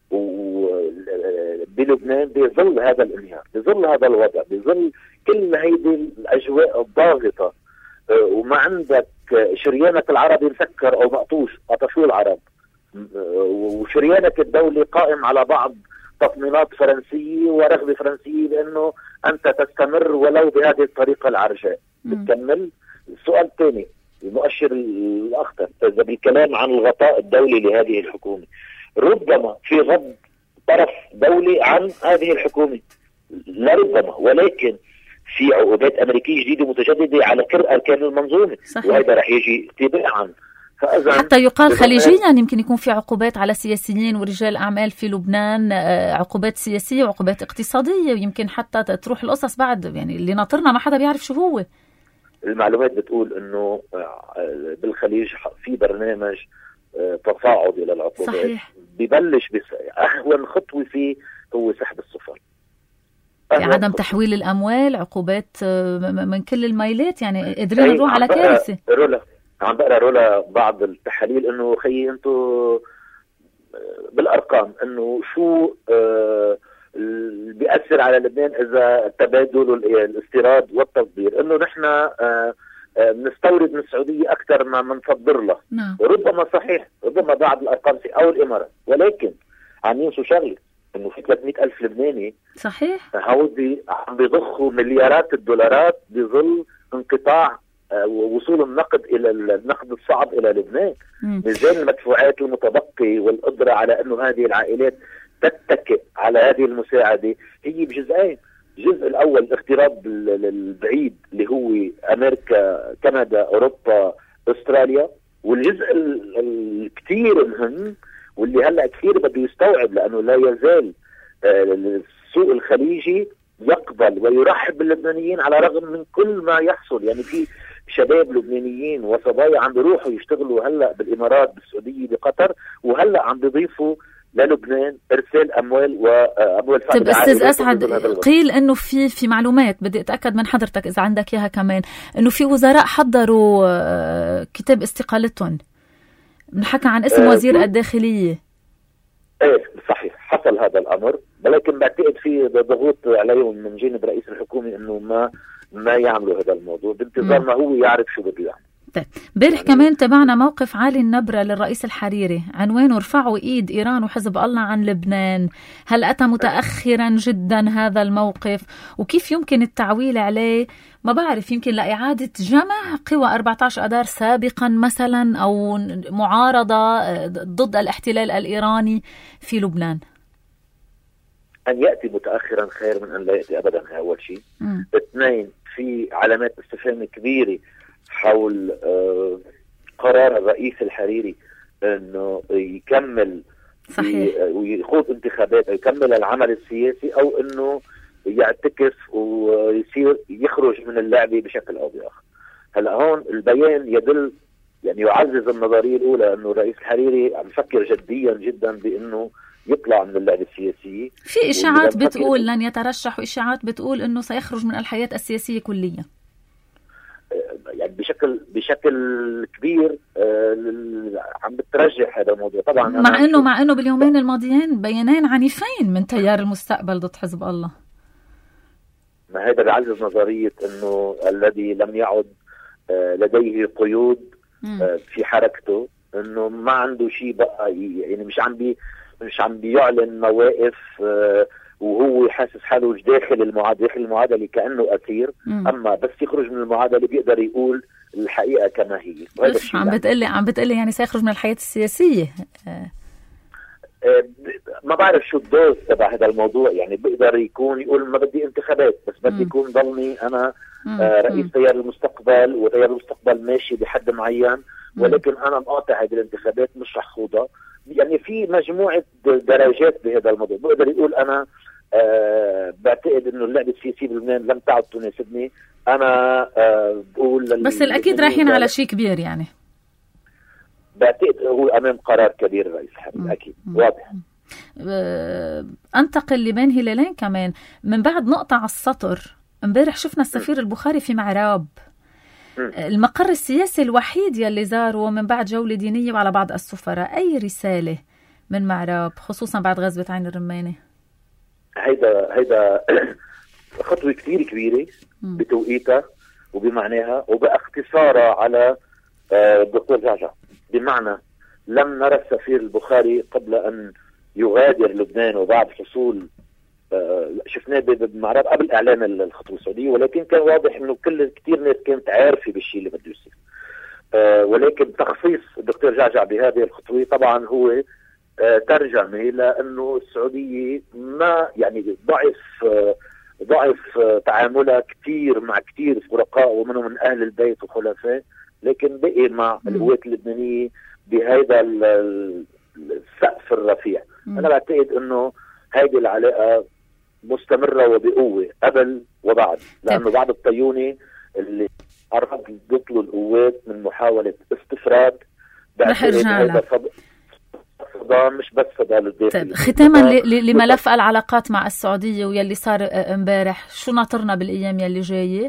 بلبنان بظل هذا الانهيار، بظل هذا الوضع، بظل كل هيدي الأجواء الضاغطة، وما عندك شريانك العربي مسكر أو مقطوش، قطشوه العرب، وشريانك الدولي قائم على بعض تصميمات فرنسية ورغبة فرنسية بأنه أنت تستمر ولو بهذه الطريقة العرجاء. بتكمل. السؤال الثاني المؤشر الأخطر إذا بالكلام عن الغطاء الدولي لهذه الحكومة، ربما في غض طرف دولي عن هذه الحكومة، لا ربما، ولكن في عقوبات أمريكية جديدة متجددة على كل أركان المنظومة، وهذا رح يجي تباعا. حتى يقال خليجيا يمكن يكون في عقوبات على سياسيين ورجال أعمال في لبنان، عقوبات سياسية وعقوبات اقتصادية، ويمكن حتى تروح القصص بعد يعني اللي ناطرنا ما حدا بيعرف شو هو. المعلومات بتقول انه بالخليج في برنامج تصاعد الى العقوبات. صحيح. ببلش اهون خطوه فيه هو سحب السفر، عدم تحويل الاموال، عقوبات من كل الميلات، يعني قادرين نروح على كارثه. عم بقرا رولا بعض التحاليل انه خيي انتم بالارقام انه شو بيأثر على لبنان إذا تبادل الاستيراد والتصدير، إنه نحن نستورد من السعودية أكثر ما نصدر له. ربما صحيح، ربما بعض الأرقام أو الإمارات، ولكن عم ينسوا شغلة إنه في 300,000 لبناني صحيح هودي عم بيضخوا مليارات الدولارات بظل انقطاع وصول النقد إلى النقد الصعب إلى لبنان. ميزان المدفوعات المتبقي والقدرة على إنه هذه العائلات تتكئ على هذه المساعدة هي بجزئين. الجزء الأول الاقتراب البعيد اللي هو أمريكا، كندا، أوروبا، أستراليا، والجزء الكثير مهم واللي هلأ كثير بده يستوعب لأنه لا يزال السوق الخليجي يقبل ويرحب باللبنانيين على الرغم من كل ما يحصل. يعني في شباب لبنانيين وصبايا عم بيروحوا يشتغلوا هلا بالامارات بالسعوديه بقطر، وهلا عم بيضيفوا للبنان ارسال اموال واموال فائده. طيب استاذ اسعد، قيل انه في معلومات بدي اتاكد من حضرتك اذا عندك اياها كمان، انه في وزراء حضروا كتاب استقالتهم، بنحكى عن اسم وزير الداخليه. ايه صحيح حصل هذا الامر، ولكن بعتقد في ضغوط عليهم من جانب رئيس الحكومه انه ما يعملوا هذا الموضوع بانتظار ما هو يعرف شو بده يعمل. طيب امبارح كمان تابعنا موقف عالي النبرة للرئيس الحريري، عنوانه رفعوا ايد ايران وحزب الله عن لبنان. هل اتى متاخرا جدا هذا الموقف، وكيف يمكن التعويل عليه؟ ما بعرف، يمكن لاعاده جمع قوى 14 اذار سابقا مثلا، او معارضه ضد الاحتلال الايراني في لبنان. ان ياتي متاخرا خير من ان لا ياتي ابدا، اول شيء. اثنين، في علامات استفهام كبيره حول قرار الرئيس الحريري انه يكمل ويخوض انتخابات او يكمل العمل السياسي، او انه يعتكف ويصير يخرج من اللعبه بشكل او باخر. هلا هون البيان يدل يعني يعزز النظريه الاولى انه الرئيس الحريري عم يفكر جديا جدا بانه يطلع من اللعبه السياسيه. في اشاعات بتقول لن يترشح، واشاعات بتقول انه سيخرج من الحياه السياسيه كليا. يعني بشكل كبير عم بترجح هذا الموضوع طبعا. مع انه باليومين الماضيين بيانين عنيفين من تيار المستقبل ضد حزب الله. ما هذا بيعزز نظريه انه الذي لم يعد لديه قيود في حركته، انه ما عنده شيء بقى، يعني مش عم بيعلن مواقف وهو حاسس حاله داخل المعادله كانه اسير. اما بس يخرج من المعادله بيقدر يقول الحقيقه كما هي. عم بتقلي يعني سيخرج من الحياه السياسيه. ما بعرف شو الدوز تبع هذا الموضوع، يعني بيقدر يكون يقول ما بدي انتخابات، بس بدي يكون ضلني انا رئيس تيار المستقبل، وتيار المستقبل ماشي بحد معين، ولكن انا مقاطع هذه الانتخابات مش رح خوضها. يعني في مجموعه درجات بهذا الموضوع. بقدر يقول انا بعتقد انه اللعبه السياسيه بلبنان لم تعد تناسبني. انا بقول بس الاكيد رايحين على شيء كبير، يعني بعتقد هو امام قرار كبير الرئيس الحريري اكيد واضح. انتقل لبين هلالين كمان من بعد نقطة على السطر. امبارح شفنا السفير البخاري في معراب، المقر السياسي الوحيد يلي زاره من بعد جولة دينية على بعض السفراء. أي رسالة من معراب خصوصا بعد غزوة عين الرمانة؟ هيدا خطوة كتير كبيرة بتوقيتها وبمعناها وباختصارها على الدكتور جعجع. بمعنى لم نرى السفير البخاري قبل أن يغادر لبنان وبعد حصول شفناه بمعرض قبل اعلان الخطوه السعوديه، ولكن كان واضح انه كثير ناس كانت عارفه بالشيء اللي بده يصير. ولكن تخصيص الدكتور جعجع بهذه الخطوه طبعا هو ترجمه لانه السعوديه ما يعني ضعف تعاملها كثير مع كثير فرقاء ومنهم من اهل البيت وخلفاء، لكن بقي مع القوات اللبنانيه بهذا السقف الرفيع. انا بعتقد انه هذه العلاقه مستمره وبقوه قبل وبعد، لانه بعد الطيوني اللي قرب يقتلوا القوات من محاوله استفراد بعتقد هذا صدام مش بس صدام الداخلي. ختاما لملف العلاقات مع السعوديه ويلي صار امبارح، شو ناطرنا بالايام يلي جايه؟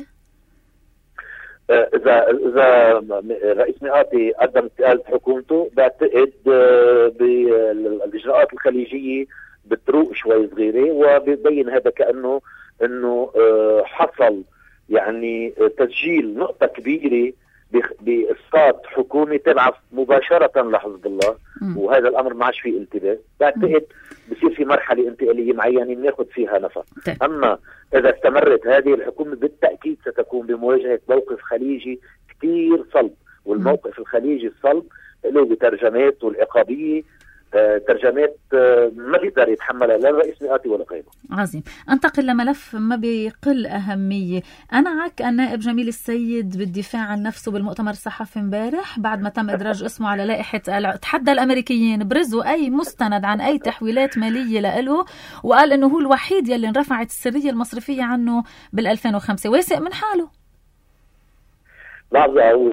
اذا الرئيس مئاتي قدم استقالة حكومته بعتقد بالاجراءات الخليجيه بتروق شوي صغيره، وبيبين هذا كانه انه حصل يعني تسجيل نقطه كبيره باسقاط حكومه تبعث مباشره لحزب الله، وهذا الامر ما عادش فيه انتباه. بعتقد بصير في مرحله انتقاليه معينه بناخذ فيها نفس. اما اذا استمرت هذه الحكومه بالتاكيد ستكون بمواجهه موقف خليجي كثير صلب، والموقف الخليجي الصلب له بترجماته العقابيه ترجمات ما بيقدر يتحملها لا الرئيس مئاتي ولا غيره. عظيم. انتقل لملف ما بيقل أهمية. أنا عك النائب جميل السيد بالدفاع عن نفسه بالمؤتمر الصحفي امبارح بعد ما تم إدراج اسمه على لائحة تحدى الأمريكيين برزوا أي مستند عن أي تحويلات مالية لإله، وقال إنه هو الوحيد يلي انرفعت السرية المصرفية عنه بال2005. واثق من حاله. لحظة،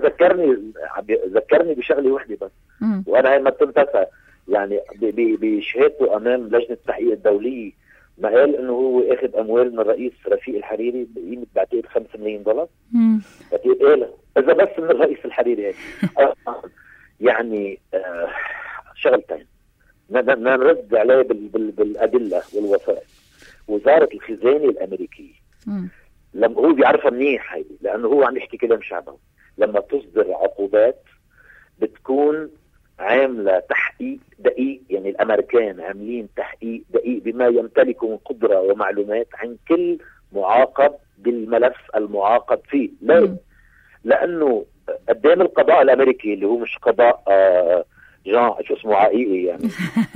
ذكرني بشغلة وحدة بس. وانا هي ما تنتسى يعني بشهادته امام لجنه التحقيق الدوليه ما قال انه هو اخذ اموال من الرئيس رفيق الحريري بقيمه بعتقد $5 مليون. بعتقد قالها اذا بس من الرئيس الحريري هيك. يعني شغلتين نرد عليه بالادله والوثائق. وزاره الخزانه الامريكيه لما هو بيعرفها منيح هي، لانه هو عم يحكي كلام شعبه، لما تصدر عقوبات بتكون عاملة تحقيق دقيق، يعني الأمريكان عاملين تحقيق دقيق بما يمتلكوا من قدرة ومعلومات عن كل معاقب بالملف المعاقب فيه. ليه؟ لأنه قدام القضاء الأمريكي اللي هو مش قضاء جان شو اسمه عائلي يعني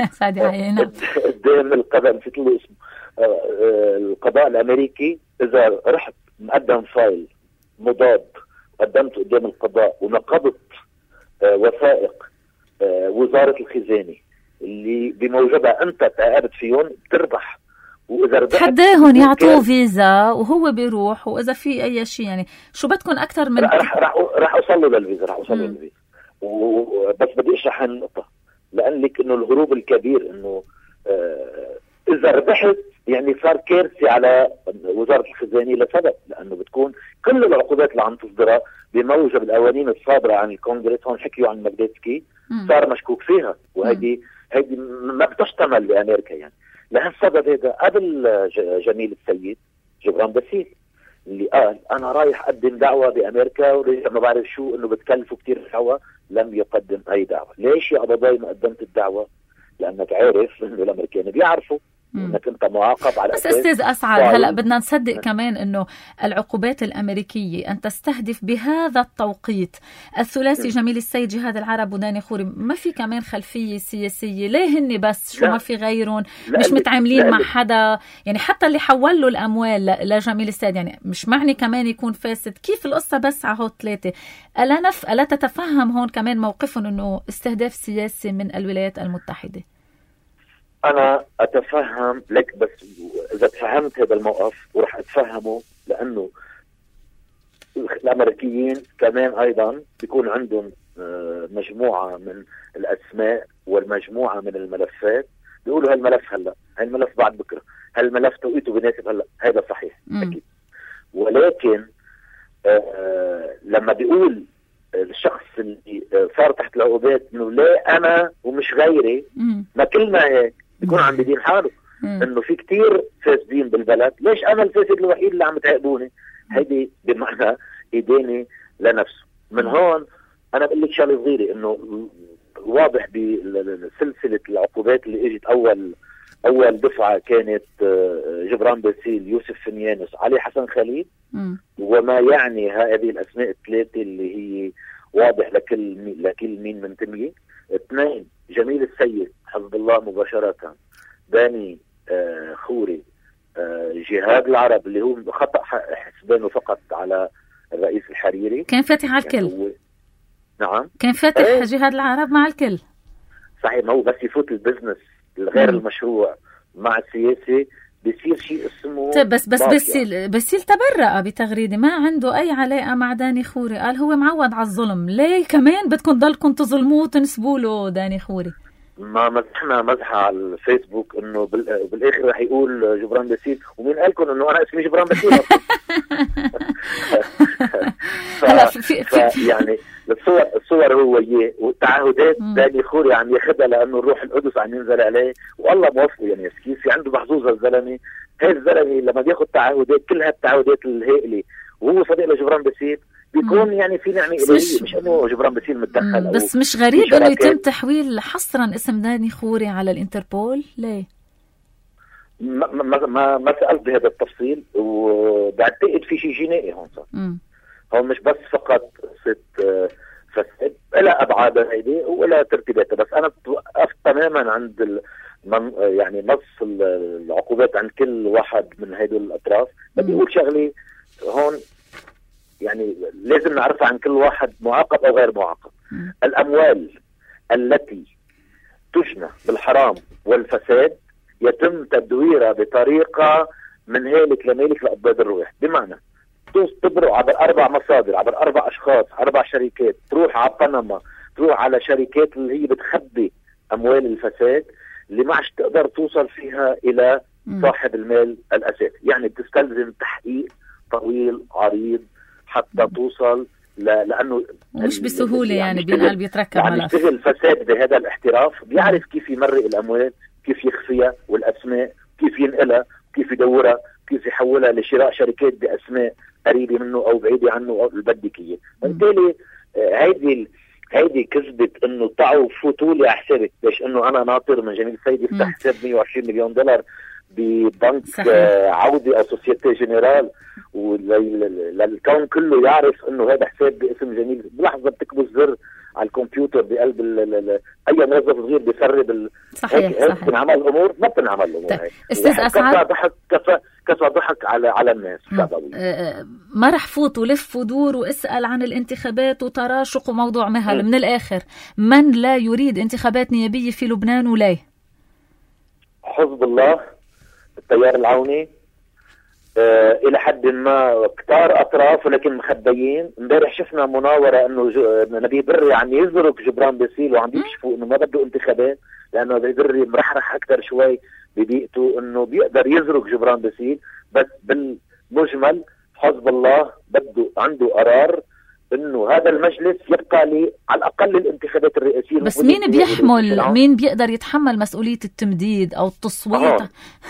قدام القضاء نسيت له اسمه القضاء الأمريكي، إذا رحت مقدم فايل مضاد قدمته قدام القضاء ونقضت وثائق وزارة الخزانة اللي بموجبها أنت تعاقبت فيهم بتربح. وإذا ربحت حداهم يعطوه فيزا وهو بيروح، وإذا في أي شيء يعني شو بدكم أكثر من راح أوصل له للفيزا بس بدي أشرح النقطة لأن لك إنه الهروب الكبير إنه إذا ربحت يعني صار كارثة على وزارة الخزانة لسبب، لأنه بتكون كل العقوبات اللي عم تصدرها بموجب القوانين الصادرة عن الكونغرس، هون حكيوا عن ماجنيتسكي صار مشكوك فيها، وهيدي ما بتشتمل لأمريكا يعني. لهالسبب هذا قبل جميل السيد جبران باسيل اللي قال أنا رايح أقدم دعوة بأمريكا ورجع ما بعرف شو إنه بتكلفوا كتير دعوة، لم يقدم أي دعوة. ليش يا أبو ضاي ما قدمت الدعوة؟ لأنك عارف إنه الأمريكان بيعرفوا انك انت معاقب على بس استاذ اسعد هلا بدنا نصدق كمان انه العقوبات الامريكيه ان تستهدف بهذا التوقيت الثلاثي جميل السيد جهاد العرب وداني خوري، ما في كمان خلفيه سياسيه؟ ليه هن بس شو ما في غيرهم؟ مش متعاملين مع حدا يعني؟ حتى اللي حول له الاموال لجميل السيد يعني مش معني كمان يكون فاسد. كيف القصه بس على هول ثلاثه؟ الا تتفهم هون كمان موقفهم انه استهداف سياسي من الولايات المتحده؟ أنا أتفهم لك، بس إذا تفهمت هذا الموقف ورح أتفهمه لأنه الأمريكيين كمان أيضا بيكون عندهم مجموعة من الأسماء والمجموعة من الملفات بيقولوا هالملف هلأ، هالملف بعد بكرة، هالملف توقيته بناسب هلأ. هذا صحيح أكيد، ولكن لما بيقول الشخص اللي صار تحت العقوبات إنه لا أنا ومش غيري، ما كلنا هيك بيكون عم بدين حاله انه في كتير فاسدين بالبلد، ليش انا الفاسد الوحيد اللي عم تعاقبوني؟ هيدي بمعنى ايديني لنفسه. من هون انا بقول لك شغله صغيره، انه واضح بسلسله العقوبات اللي اجت اول دفعه كانت جبران باسيل، يوسف فنيانوس، علي حسن خليل، وما يعني هذه الاسماء الثلاثه اللي هي واضح لكل مين منتمي. 2 جميل السيد حزب الله مباشرة، داني خوري، جهاد العرب اللي هو خطأ حسبانه فقط على الرئيس الحريري، كان فاتح على الكل يعني نعم كان فاتح جهاد العرب مع الكل صحيح. ما هو بس يفوت البزنس الغير المشروع مع السياسي بيصير شيء اسمه طيب بس باسيل تبرأ بتغريده ما عنده اي علاقه مع داني خوري، قال هو معود على الظلم. ليه كمان بدكم ضلكم تظلموه وتنسبوا له داني خوري؟ ما مزحنا مزحه على الفيسبوك انه بالاخر رح يقول جبران باسيل، ومين قالكم انه انا اسمي جبران باسيل؟ يعني الصور هو اياه، والتعهدات داني خوري عم ياخذها لانه الروح القدس عم ينزل عليه والله موفقه. يعني كيف عنده محظوظ الزلمه، هاي الزلمه لما بياخذ تعهدات كل هالتعهدات الهائله وهو صديق لجبران باسيل بيكون يعني في نعمه الهيه، مش انه جبران باسيل متدخل. بس مش غريب انه يتم تحويل حصرا اسم داني خوري على الانتربول؟ ليه؟ ما سألت بهذا التفصيل، وبعتقد في شيء جنائي هون صار. هون مش بس فقط قصة فساد، إلى أبعادها هيدي وإلى ترتيباتها. بس أنا توقفت تماما عند يعني نص العقوبات عن كل واحد من هيدول الأطراف. بدي أقول شغلي هون يعني لازم نعرفها عن كل واحد معاقب أو غير معاقب. الأموال التي تجنى بالحرام والفساد يتم تدويرها بطريقة من هالك لمالك لأبواب الروح، بمعنى تبرع عبر 4 مصادر، عبر 4 أشخاص، 4 شركات، تروح على بنما، تروح على شركات اللي هي بتخبي أموال الفساد اللي ما عادش تقدر توصل فيها إلى صاحب المال الأساسي. يعني بتستلزم تحقيق طويل عريض حتى توصل لأنه مش بسهولة يعني بينقل بيتركب يعني يشتغل فساد بهذا الاحتراف، بيعرف كيف يمرق الأموال، كيف يخفيها والأسماء، كيف ينقلها، كيف يدورها، كيف يحولها لشراء شركات بأسماء قريبة منه أو بعيدة عنه أو البدكية. بالتالي هيدي كذبت انه طعوا فوتوا لي على حسابك، ليش انه انا ناطر من جميل السيد يفتح حساب 120 مليون دولار ببنك عودي او سوسيتي جنرال، وللكون كله يعرف انه هذا حساب باسم جميل. بلحظه بتكبس زر على الكمبيوتر بقلب اي موظف صغير بيسرب صحيح بنعمل الامور، ما بنعمل الامور هيك. استاذ اسعد كفى ضحك على الناس. ما رح فوت ولف ودور واسأل عن الانتخابات وتراشق وموضوع مهل. من الآخر، من لا يريد انتخابات نيابية في لبنان وليه؟ حزب الله، التيار العوني، إلى حد ما كتار أطراف ولكن مخبيين. امبارح شفنا مناورة إنه نبيه بري عم يزرق جبران باسيل وعم يكشفوا إنه ما بده انتخابات، لأنه بري مرحرح أكثر شوي ببيئته إنه بيقدر يزرق جبران باسيل. بس بالمجمل حزب الله عنده قرار إنه هذا المجلس يبقى لي على الأقل الانتخابات الرئاسية. بس مين بيقدر يتحمل مسؤولية التمديد أو التصويت؟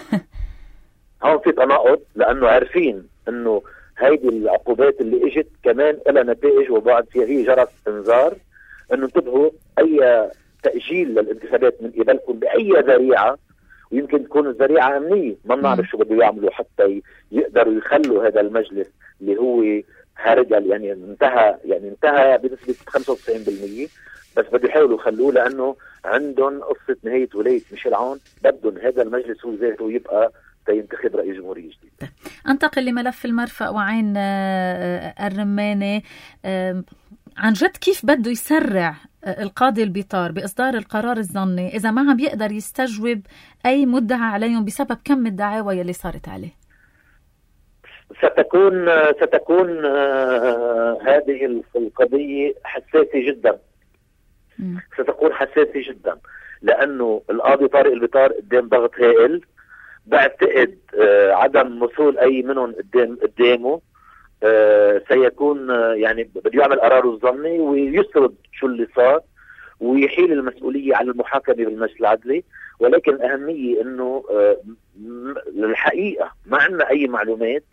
هون في تناقض، لأنه عارفين إنه هيدي العقوبات اللي اجت كمان لها نتائج وبعد فيها هي جرس انذار إنه انتبهوا أي تأجيل للانتخابات من قبلكم بأي ذريعة، ويمكن تكون الذريعة أمنية ما بنعرف شو بده يعملوا حتى يقدروا يخلوا هذا المجلس اللي هو هرجل يعني انتهى بنسبة 95%، بس بده يحاولوا يخلوه لأنه عندهم قصة نهاية ولاية ميشيل عون. بدهم هذا المجلس هو ذاته يبقى ينتخب رئيس جمهورية جديد. انتقل لملف المرفأ وعين الرمانة. عن جد كيف بده يسرع القاضي البيطار بإصدار القرار الظني إذا ما عم يقدر يستجوب أي مدعى عليهم بسبب كم الدعاوى اللي صارت عليه؟ ستكون هذه القضية حساسة جدا. ستكون حساسة جدا لأنه القاضي طارق البيطار قدام ضغط هائل. بعتقد عدم وصول أي منهم قدامه سيكون يعني بده يعمل قراره الظني ويسرد شو اللي صار ويحيل المسؤولية على المحاكمة بالمجلس العدلي. ولكن الأهمية إنه للحقيقة ما عندنا أي معلومات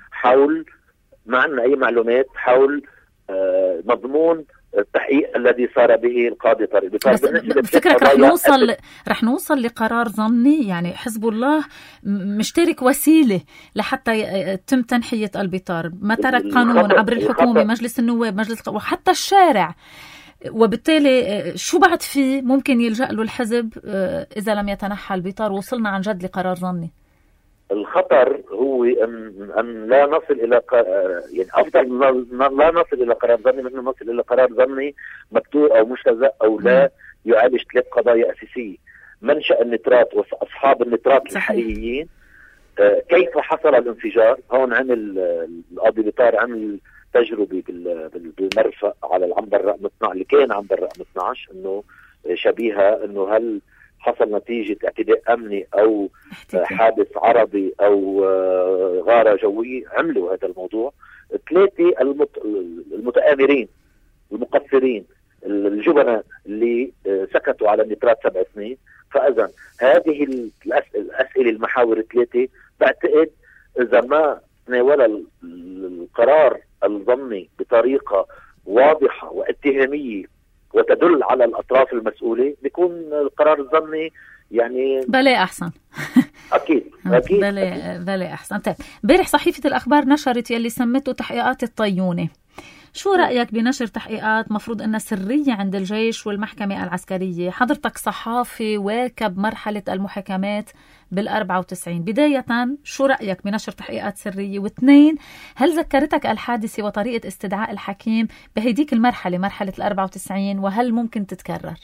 حول مضمون التحقيق الذي صار به القاضي طارق البيطار. بفكرك رح نوصل لقرار ظني؟ يعني حزب الله مشترك وسيلة لحتى يتم تنحية البيطار، ما ترك قانون عبر الحكومة، مجلس النواب، وحتى الشارع، وبالتالي شو بعد فيه ممكن يلجأ له الحزب إذا لم يتنحى البيطار وصلنا عن جد لقرار ظني؟ الخطر هو أن لا نصل إلى يعني أفضل لا نصل إلى قرار ظني من أن نصل إلى قرار ظني مكتوب أو مجتزأ أو لا يعالج 3 قضايا أساسية: منشأ النترات وأصحاب النترات الحقيقيين، كيف حصل الانفجار. هون عمل القاضي بيطار عمل تجربة بالمرفأ على العنبر رقم 12 اللي كان عنبر رقم 12 إنه شبيهة إنه هل حصل نتيجة اعتداء أمني أو حادث عرضي أو غارة جوية. عملوا هذا الموضوع 3 المتآمرين المقصرين الجبناء اللي سكتوا على النترات 7 سنين. فإذا هذه الأسئلة المحاور 3 بعتقد إذا ما تناول القرار الظني بطريقة واضحة واتهامية وتدل على الأطراف المسؤولة بيكون القرار الظني يعني بلا أحسن. أكيد بلا أحسن. طيب امبارح صحيفة الأخبار نشرت يلي سمته تحقيقات الطيونة. شو رأيك بنشر تحقيقات مفروض أنها سرية عند الجيش والمحكمة العسكرية؟ حضرتك صحافي واكب مرحلة المحاكمات بال94. بداية شو رأيك بنشر تحقيقات سرية؟ واثنين، هل ذكرتك الحادثة وطريقة استدعاء الحكيم بهيديك المرحلة، مرحلة ال94، وهل ممكن تتكرر؟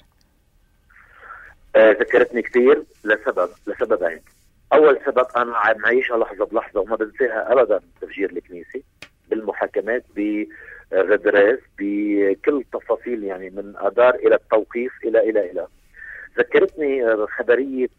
ذكرتني كثير لسببين. أول سبب أنا عم عايشها لحظة بلحظة وما بنساها أبدا، تفجير الكنيسة بالمحاكمات بغدراس بكل تفاصيل، يعني من أدار إلى التوقيف إلى ذكرتني خبرية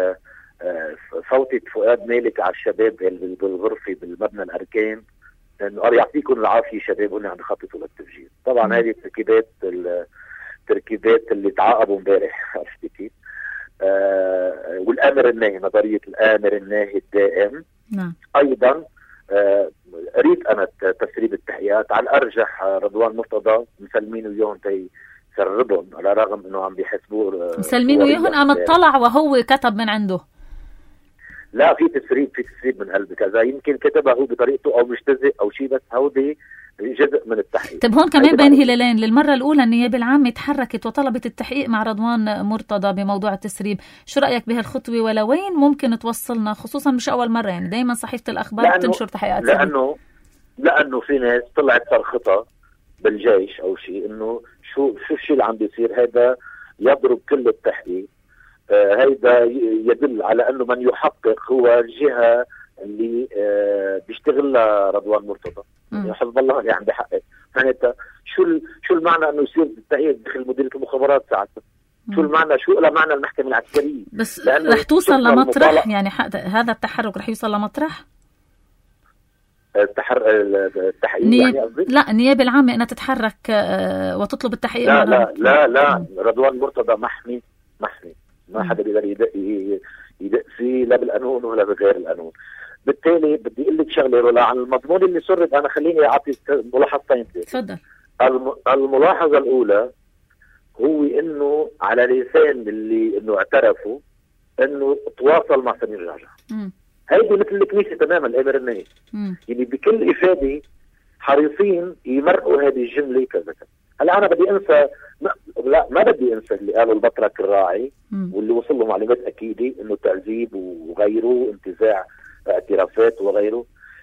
فوتة فؤاد مالك على الشباب بالغرفة بالمبنى الأركان، إنه يعطيكم العافية شباب هن عم يخططوا للتفجير. طبعا هذه التركيبات اللي تعاقبوا امبارح، عرفتي كيف؟ والآمر الناهي، نظرية الآمر الناهي الدائم. نعم. أيضا قريت أنا تسريب التحقيقات، على الأرجح رضوان مرتضى مسلمين وياهم يسربهم، على الرغم أنه عم بيحسبوه مسلمين وياهم، أم اطلع وهو كتب من عنده؟ لا، في تسريب من قلب كذا، يمكن كتبها هو بطريقته أو مجتزئ أو شيء، بس هودي جزء من التحقيق. طب هون كمان بين هلالين، للمرة الأولى النيابة العامة تحركت وطلبت التحقيق مع رضوان مرتضى بموضوع التسريب. شو رأيك بهالخطوة ولا وين ممكن توصلنا؟ خصوصا مش أول مرة، يعني دايما صحيفة الأخبار بتنشر تحقيقات. لأنه في ناس طلعت صرختها بالجيش أو شيء، إنه شو الشيء اللي عم بيصير، هذا يضرب كل التحقيق. هيدا يدل على أنه من يحقق هو الجهة اللي بيشتغل رضوان مرتضى، يعني حزب الله اللي عم بيحقق. يعني شو المعنى انه يصير التحقيق داخل مديرية المخابرات ساعتها؟ شو المعنى؟ شو له معنى المحكمة العسكرية؟ بس رح توصل لمطرح، يعني هذا التحرك رح يوصل لمطرح التحقيق يعني قصدي؟ لا، النيابة العامة انها تتحرك وتطلب التحقيق. لا رضوان مرتضى محمي، ما حدا بيقدر يدق فيه لا بالقانون ولا بغير القانون. بالتالي بدي اقول لك شغله رولا عن المضمون اللي سرد. انا خليني اعطي ملاحظتين. تفضل. الملاحظه الاولى هو انه على لسان اللي انه اعترفوا انه تواصل مع سمير جعجع. هيدي مثل الكنيسه تماما، الامر الناهي. يعني بكل افاده حريصين يمرقوا هذه الجمله كذا. هلا انا بدي انسى، ما بدي انسى اللي قاله البطرك الراعي واللي وصل له معلومات اكيده انه تعذيب وغيره، انتزاع اعترافات وغيره.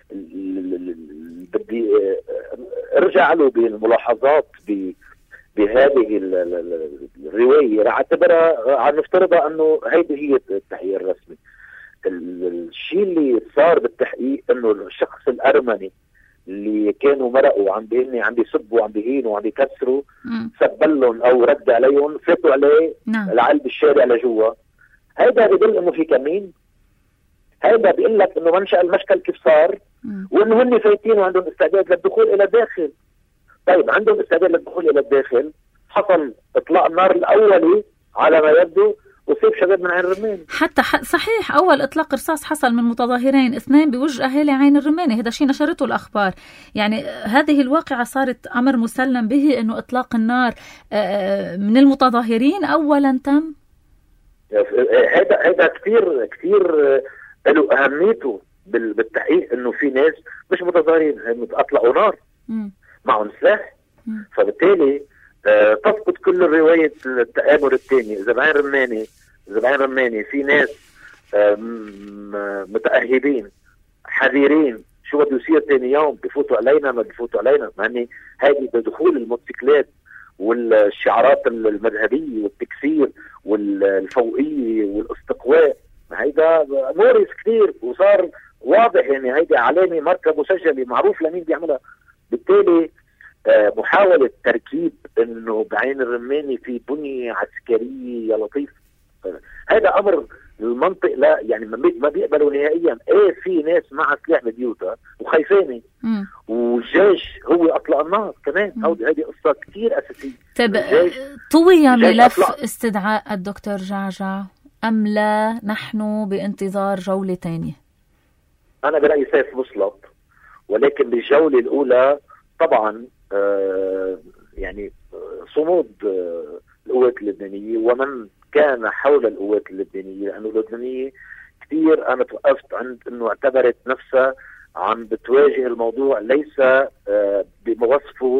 بدي ارجع له بالملاحظات بهذه الروايه، رح اعتبرها، عم نفترضها انه هيدي هي التحقيق الرسمي. الشيء اللي صار بالتحقيق انه الشخص الارمني اللي كانوا مرقوا عم بيسبوا وعم بيهينوا وعم بيكسروا، سبلهم او رد عليهم، فاتوا عليه العيال بالشارع لجوا. هيدا بيدل انه في كمين. هيدا بيقول لك انه منشأ المشكل كيف صار، وانه هن فايتين وعندهم استعداد للدخول الى الداخل. طيب عندهم استعداد للدخول الى الداخل، حصل اطلاق النار الاولي على ما يبدو وصيب شباب من عين الرماني. حتى صحيح اول اطلاق رصاص حصل من متظاهرين 2 بوجه اهالي عين الرماني، هذا شيء نشرته الاخبار. يعني هذه الواقعه صارت امر مسلم به، انه اطلاق النار من المتظاهرين اولا تم. هذا كثير له اهميته بالتحقيق، انه في ناس مش متظاهرين، اطلقوا نار معهم سلاح. فبالتالي تسقط كل روايه التآمر الثاني. اذا بعين رماني في ناس متأهبين حذرين شو بده يصير ثاني يوم، بفوتوا علينا ما بفوتوا علينا. يعني هذه بدخول الموتوسيكلات والشعارات المذهبيه والتكسير والفوقيه والاستقواء، هيدا مورس كثير وصار واضح. يعني هيدا علامه ماركه مسجله معروف لمين بيعملها. بالتالي محاولة تركيب انه بعين الرماني في بنية عسكرية يا لطيف، هذا امر المنطق لا يعني ما بيقبلوا نهائيا. في ناس مع سلاح ببيوتها وخايفاني، والجيش هو اطلق النار كمان. هذه قصة كثير اساسية. طيب طوي ملف استدعاء الدكتور جعجع ام لا نحن بانتظار جولة ثانية؟ انا برأيي سيف مسلط، ولكن بالجولة الاولى طبعا يعني صمود القوات اللبنانية ومن كان حول القوات اللبنانية، لأنه اللبنانية كثير أنا توقفت عند أنه اعتبرت نفسها عم بتواجه الموضوع ليس بموصفه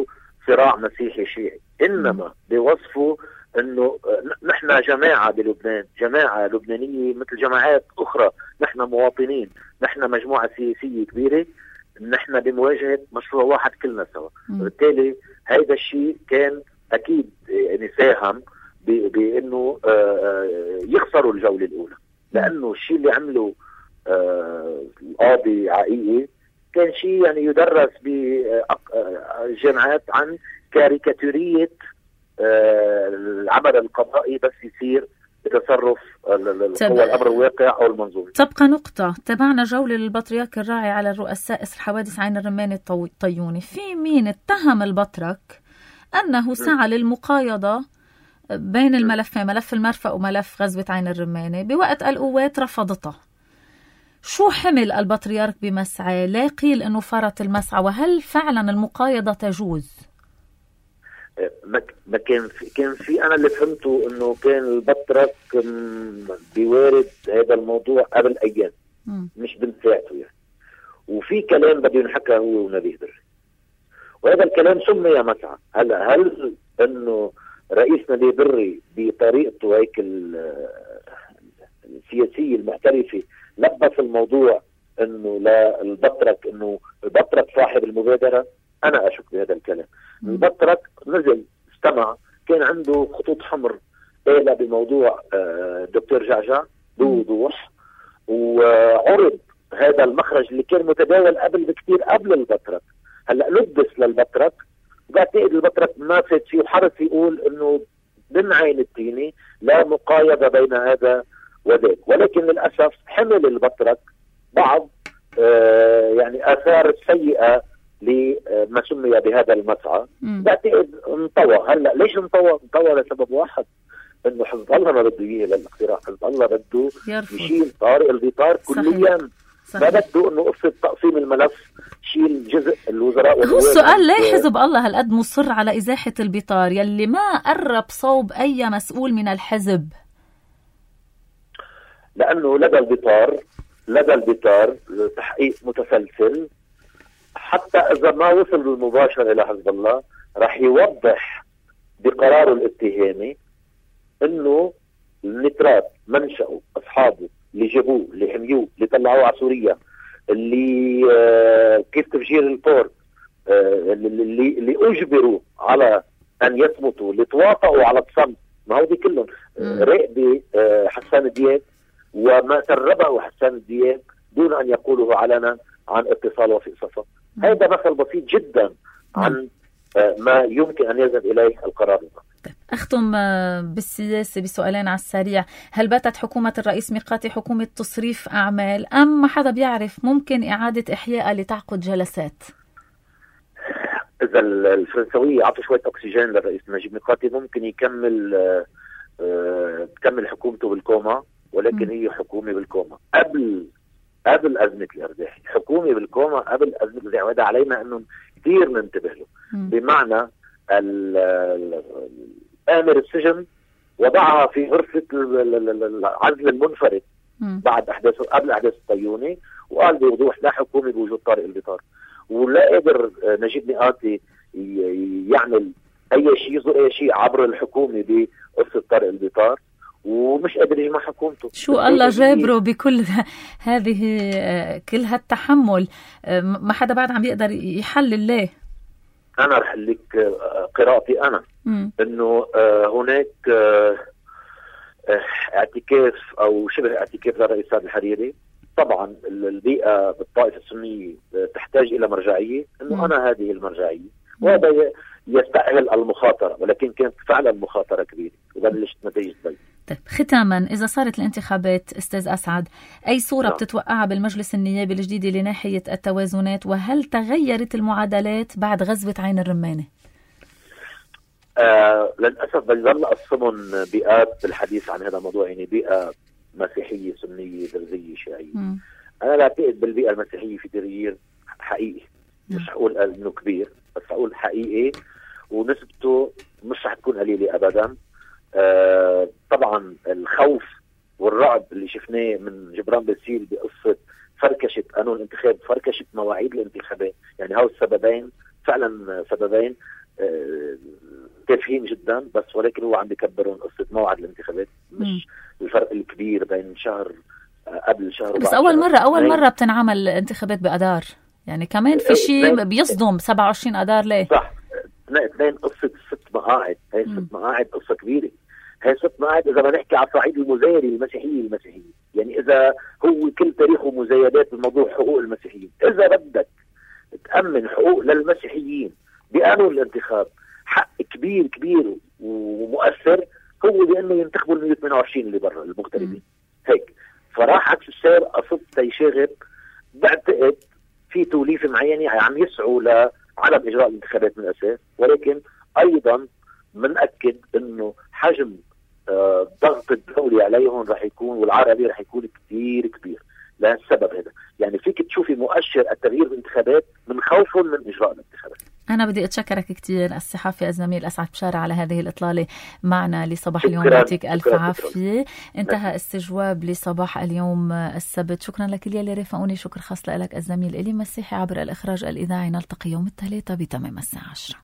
صراع مسيحي شيعي، إنما بوصفوا أنه نحن جماعة بلبنان، جماعة لبنانية مثل جماعات أخرى، نحن مواطنين، نحن مجموعة سياسية كبيرة، نحن بمواجهة مشروع واحد كلنا سوا. وبالتالي هذا الشيء كان أكيد يعني ساهم بأنه يخسروا الجولة الأولى، لأنه الشيء اللي عمله القاضي عقيقي كان شيء يعني يدرس بالجامعات عن كاريكاتورية العمل القضائي بس يصير بتصرف هو الأمر الواقع أو المنظومة. تبقى نقطة، تابعنا جولة للبطريرك الراعي على الرؤساء إثر حوادث عين الرماني الطيوني. في مين اتهم البطرك أنه سعى للمقايضة بين الملفين، ملف المرفأ وملف غزوة عين الرماني، بوقت القوات رفضتها. شو حمل البطريرك بمسعى؟ لا قيل أنه فرط المسعى، وهل فعلا المقايضة تجوز؟ ما كان في أنا اللي فهمته أنه كان البطرك بيوارد هذا الموضوع قبل أيام، مش بنت ساعته يعني، وفي كلام بده ينحكى هو ونبيه بري، وهذا الكلام سمي مسعى. هلا هل أنه رئيس نبيه بري بطريقته هيك السياسية المحترفة لبس الموضوع انه لا البطرك، انه البطرك صاحب المبادرة؟ انا اشك بهذا الكلام. البطرك نزل استمع، كان عنده خطوط حمر قال بموضوع دكتور جعجع بوضوح، وعرض هذا المخرج اللي كان متداول قبل بكثير قبل البطرك. هلا لبس للبطرك، بعتقد البطرك ما فات فيه وحرص يقول انه من عين التيني لا مقايضة بين هذا وذاك، ولكن للأسف حمل البطرك بعض يعني آثار سيئة لما سمي بهذا المسعى. بعتقد انطوى. هلا ليش انطوى لسبب واحد، انه حزب الله ما بده اياه للاقتراع، حزب الله بده يشيل طارق البطار كليا. ما بده انه قصه تقسيم الملف شيل جزء الوزراء. هو السؤال ليه حزب الله هالقد مصر على ازاحه البطار يلي ما قرب صوب اي مسؤول من الحزب؟ لانه لدى البطار تحقيق متسلسل، حتى اذا ما وصل مباشر الى حزب الله راح يوضح بقراره الاتهامي انه النترات منشأه اصحابه اللي جابوه اللي حميوه اللي طلعوه على سوريا، اللي كيف تفجير البورت، اللي اجبروا على ان يصمتوا، اللي تواطؤوا على الصمت، ما هو دي كلهم راقبه حسان دياب وما سربه حسان دياب دون ان يقوله علنا عن اتصال وفي صفة. هذا مثل بسيط جدا عن ما يمكن ان يذهب اليه القرار. أختم بالسياسة بسؤالين على السريع. هل باتت حكومة الرئيس ميقاتي حكومة تصريف أعمال أم ما حدا بيعرف ممكن إعادة إحياء لتعقد جلسات؟ إذا الفرنسوية عطوا شوية أكسجين للرئيس نجيب ميقاتي ممكن تكمل حكومته بالكوما، ولكن هي حكومة بالكوما قبل أزمة الأرداحي، حكومة بالكوما قبل أزمة الأرداحي، وهذا علينا أنه كثير ننتبه له. بمعنى آمر السجن وضعها في غرفة العزل المنفرد بعد قبل أحداث الطيوني، وقال بوضوح لا حكومة بوجود طارق البطار، ولا قدر نجيب ميقاتي يعمل يزور أي شيء عبر الحكومة بقصة طارق البطار، ومش قادر يجمع حكومته. شو الله جابره بكل هذه كل هالتحمل؟ ما حدا بعد عم يقدر يحلل ليه. أنا رح لك قراءتي أنا إنه هناك اعتكاف أو شبه اعتكاف للرئيس سعد الحريري. طبعا البيئة بالطائفة السنية تحتاج إلى مرجعية، إنه أنا هذه المرجعية، وهذا يستأهل المخاطرة، ولكن كانت فعلا مخاطرة كبيرة وبلشت نتيجة بيت. طيب ختاما، إذا صارت الانتخابات أستاذ أسعد، أي صورة بتتوقعها بالمجلس النيابي الجديد لناحية التوازنات، وهل تغيرت المعادلات بعد غزوة عين الرمانة؟ للأسف بيظل الصمن بيئات بالحديث عن هذا الموضوع، يعني بيئة مسيحية سنية درزية شيعية. أنا لا أعتقد بالبيئة المسيحية في تغيير حقيقي، مش هقول إنه كبير بس هقول حقيقي، ونسبته مش رح تكون قليلة أبدا. طبعا الخوف والرعب اللي شفناه من جبران باسيل بقصة فركشة قانون الانتخاب، فركشة مواعيد الانتخابات، يعني هاو السببين فعلا سببين تافهين جدا، بس ولكن هو عم بيكبرون قصة موعد الانتخابات، مش الفرق الكبير بين شهر قبل شهر وبعد. بس أول مرة بتنعمل انتخابات بأدار، يعني كمان في شيء بيصدم 27 أدار ليه؟ صح، اثنين قصة 6 مقاعد، هي 6 مقاعد قصة كبيرة. هي 6 مقاعد إذا بدنا نحكي على صعيد المزايدة المسيحية، يعني إذا هو كل تاريخه مزايدات بموضوع حقوق المسيحيين، إذا بدك تأمن حقوق للمسيحيين بقانون الانتخاب، حق كبير ومؤثر هو بأنه ينتخبوا ال 128 اللي برا المغتربين. هيك فراح عكس السير قصد تيشاغب. بعتقد في توليفة معينة عم يسعوا لعدم إجراء الانتخابات من الأساس، ولكن أيضا منأكد أنه حجم ضغط الدولي عليهم رح يكون والعربي رح يكون كتير كبير لهالسبب هذا. يعني فيك تشوفي مؤشر التغيير بالانتخابات من خوفهم من إجراء الانتخابات. أنا بدي أتشكرك كتير الصحفي الزميل أسعد بشارة على هذه الإطلالة معنا لصباح اليوم. يعطيك ألف عافية. انتهى استجواب لصباح اليوم السبت. شكرا لك يلي رافقوني. شكر خاص لك الزميل إلي مسيحي عبر الإخراج الإذاعي. نلتقي يوم الثلاثاء بتمام الساعة 10.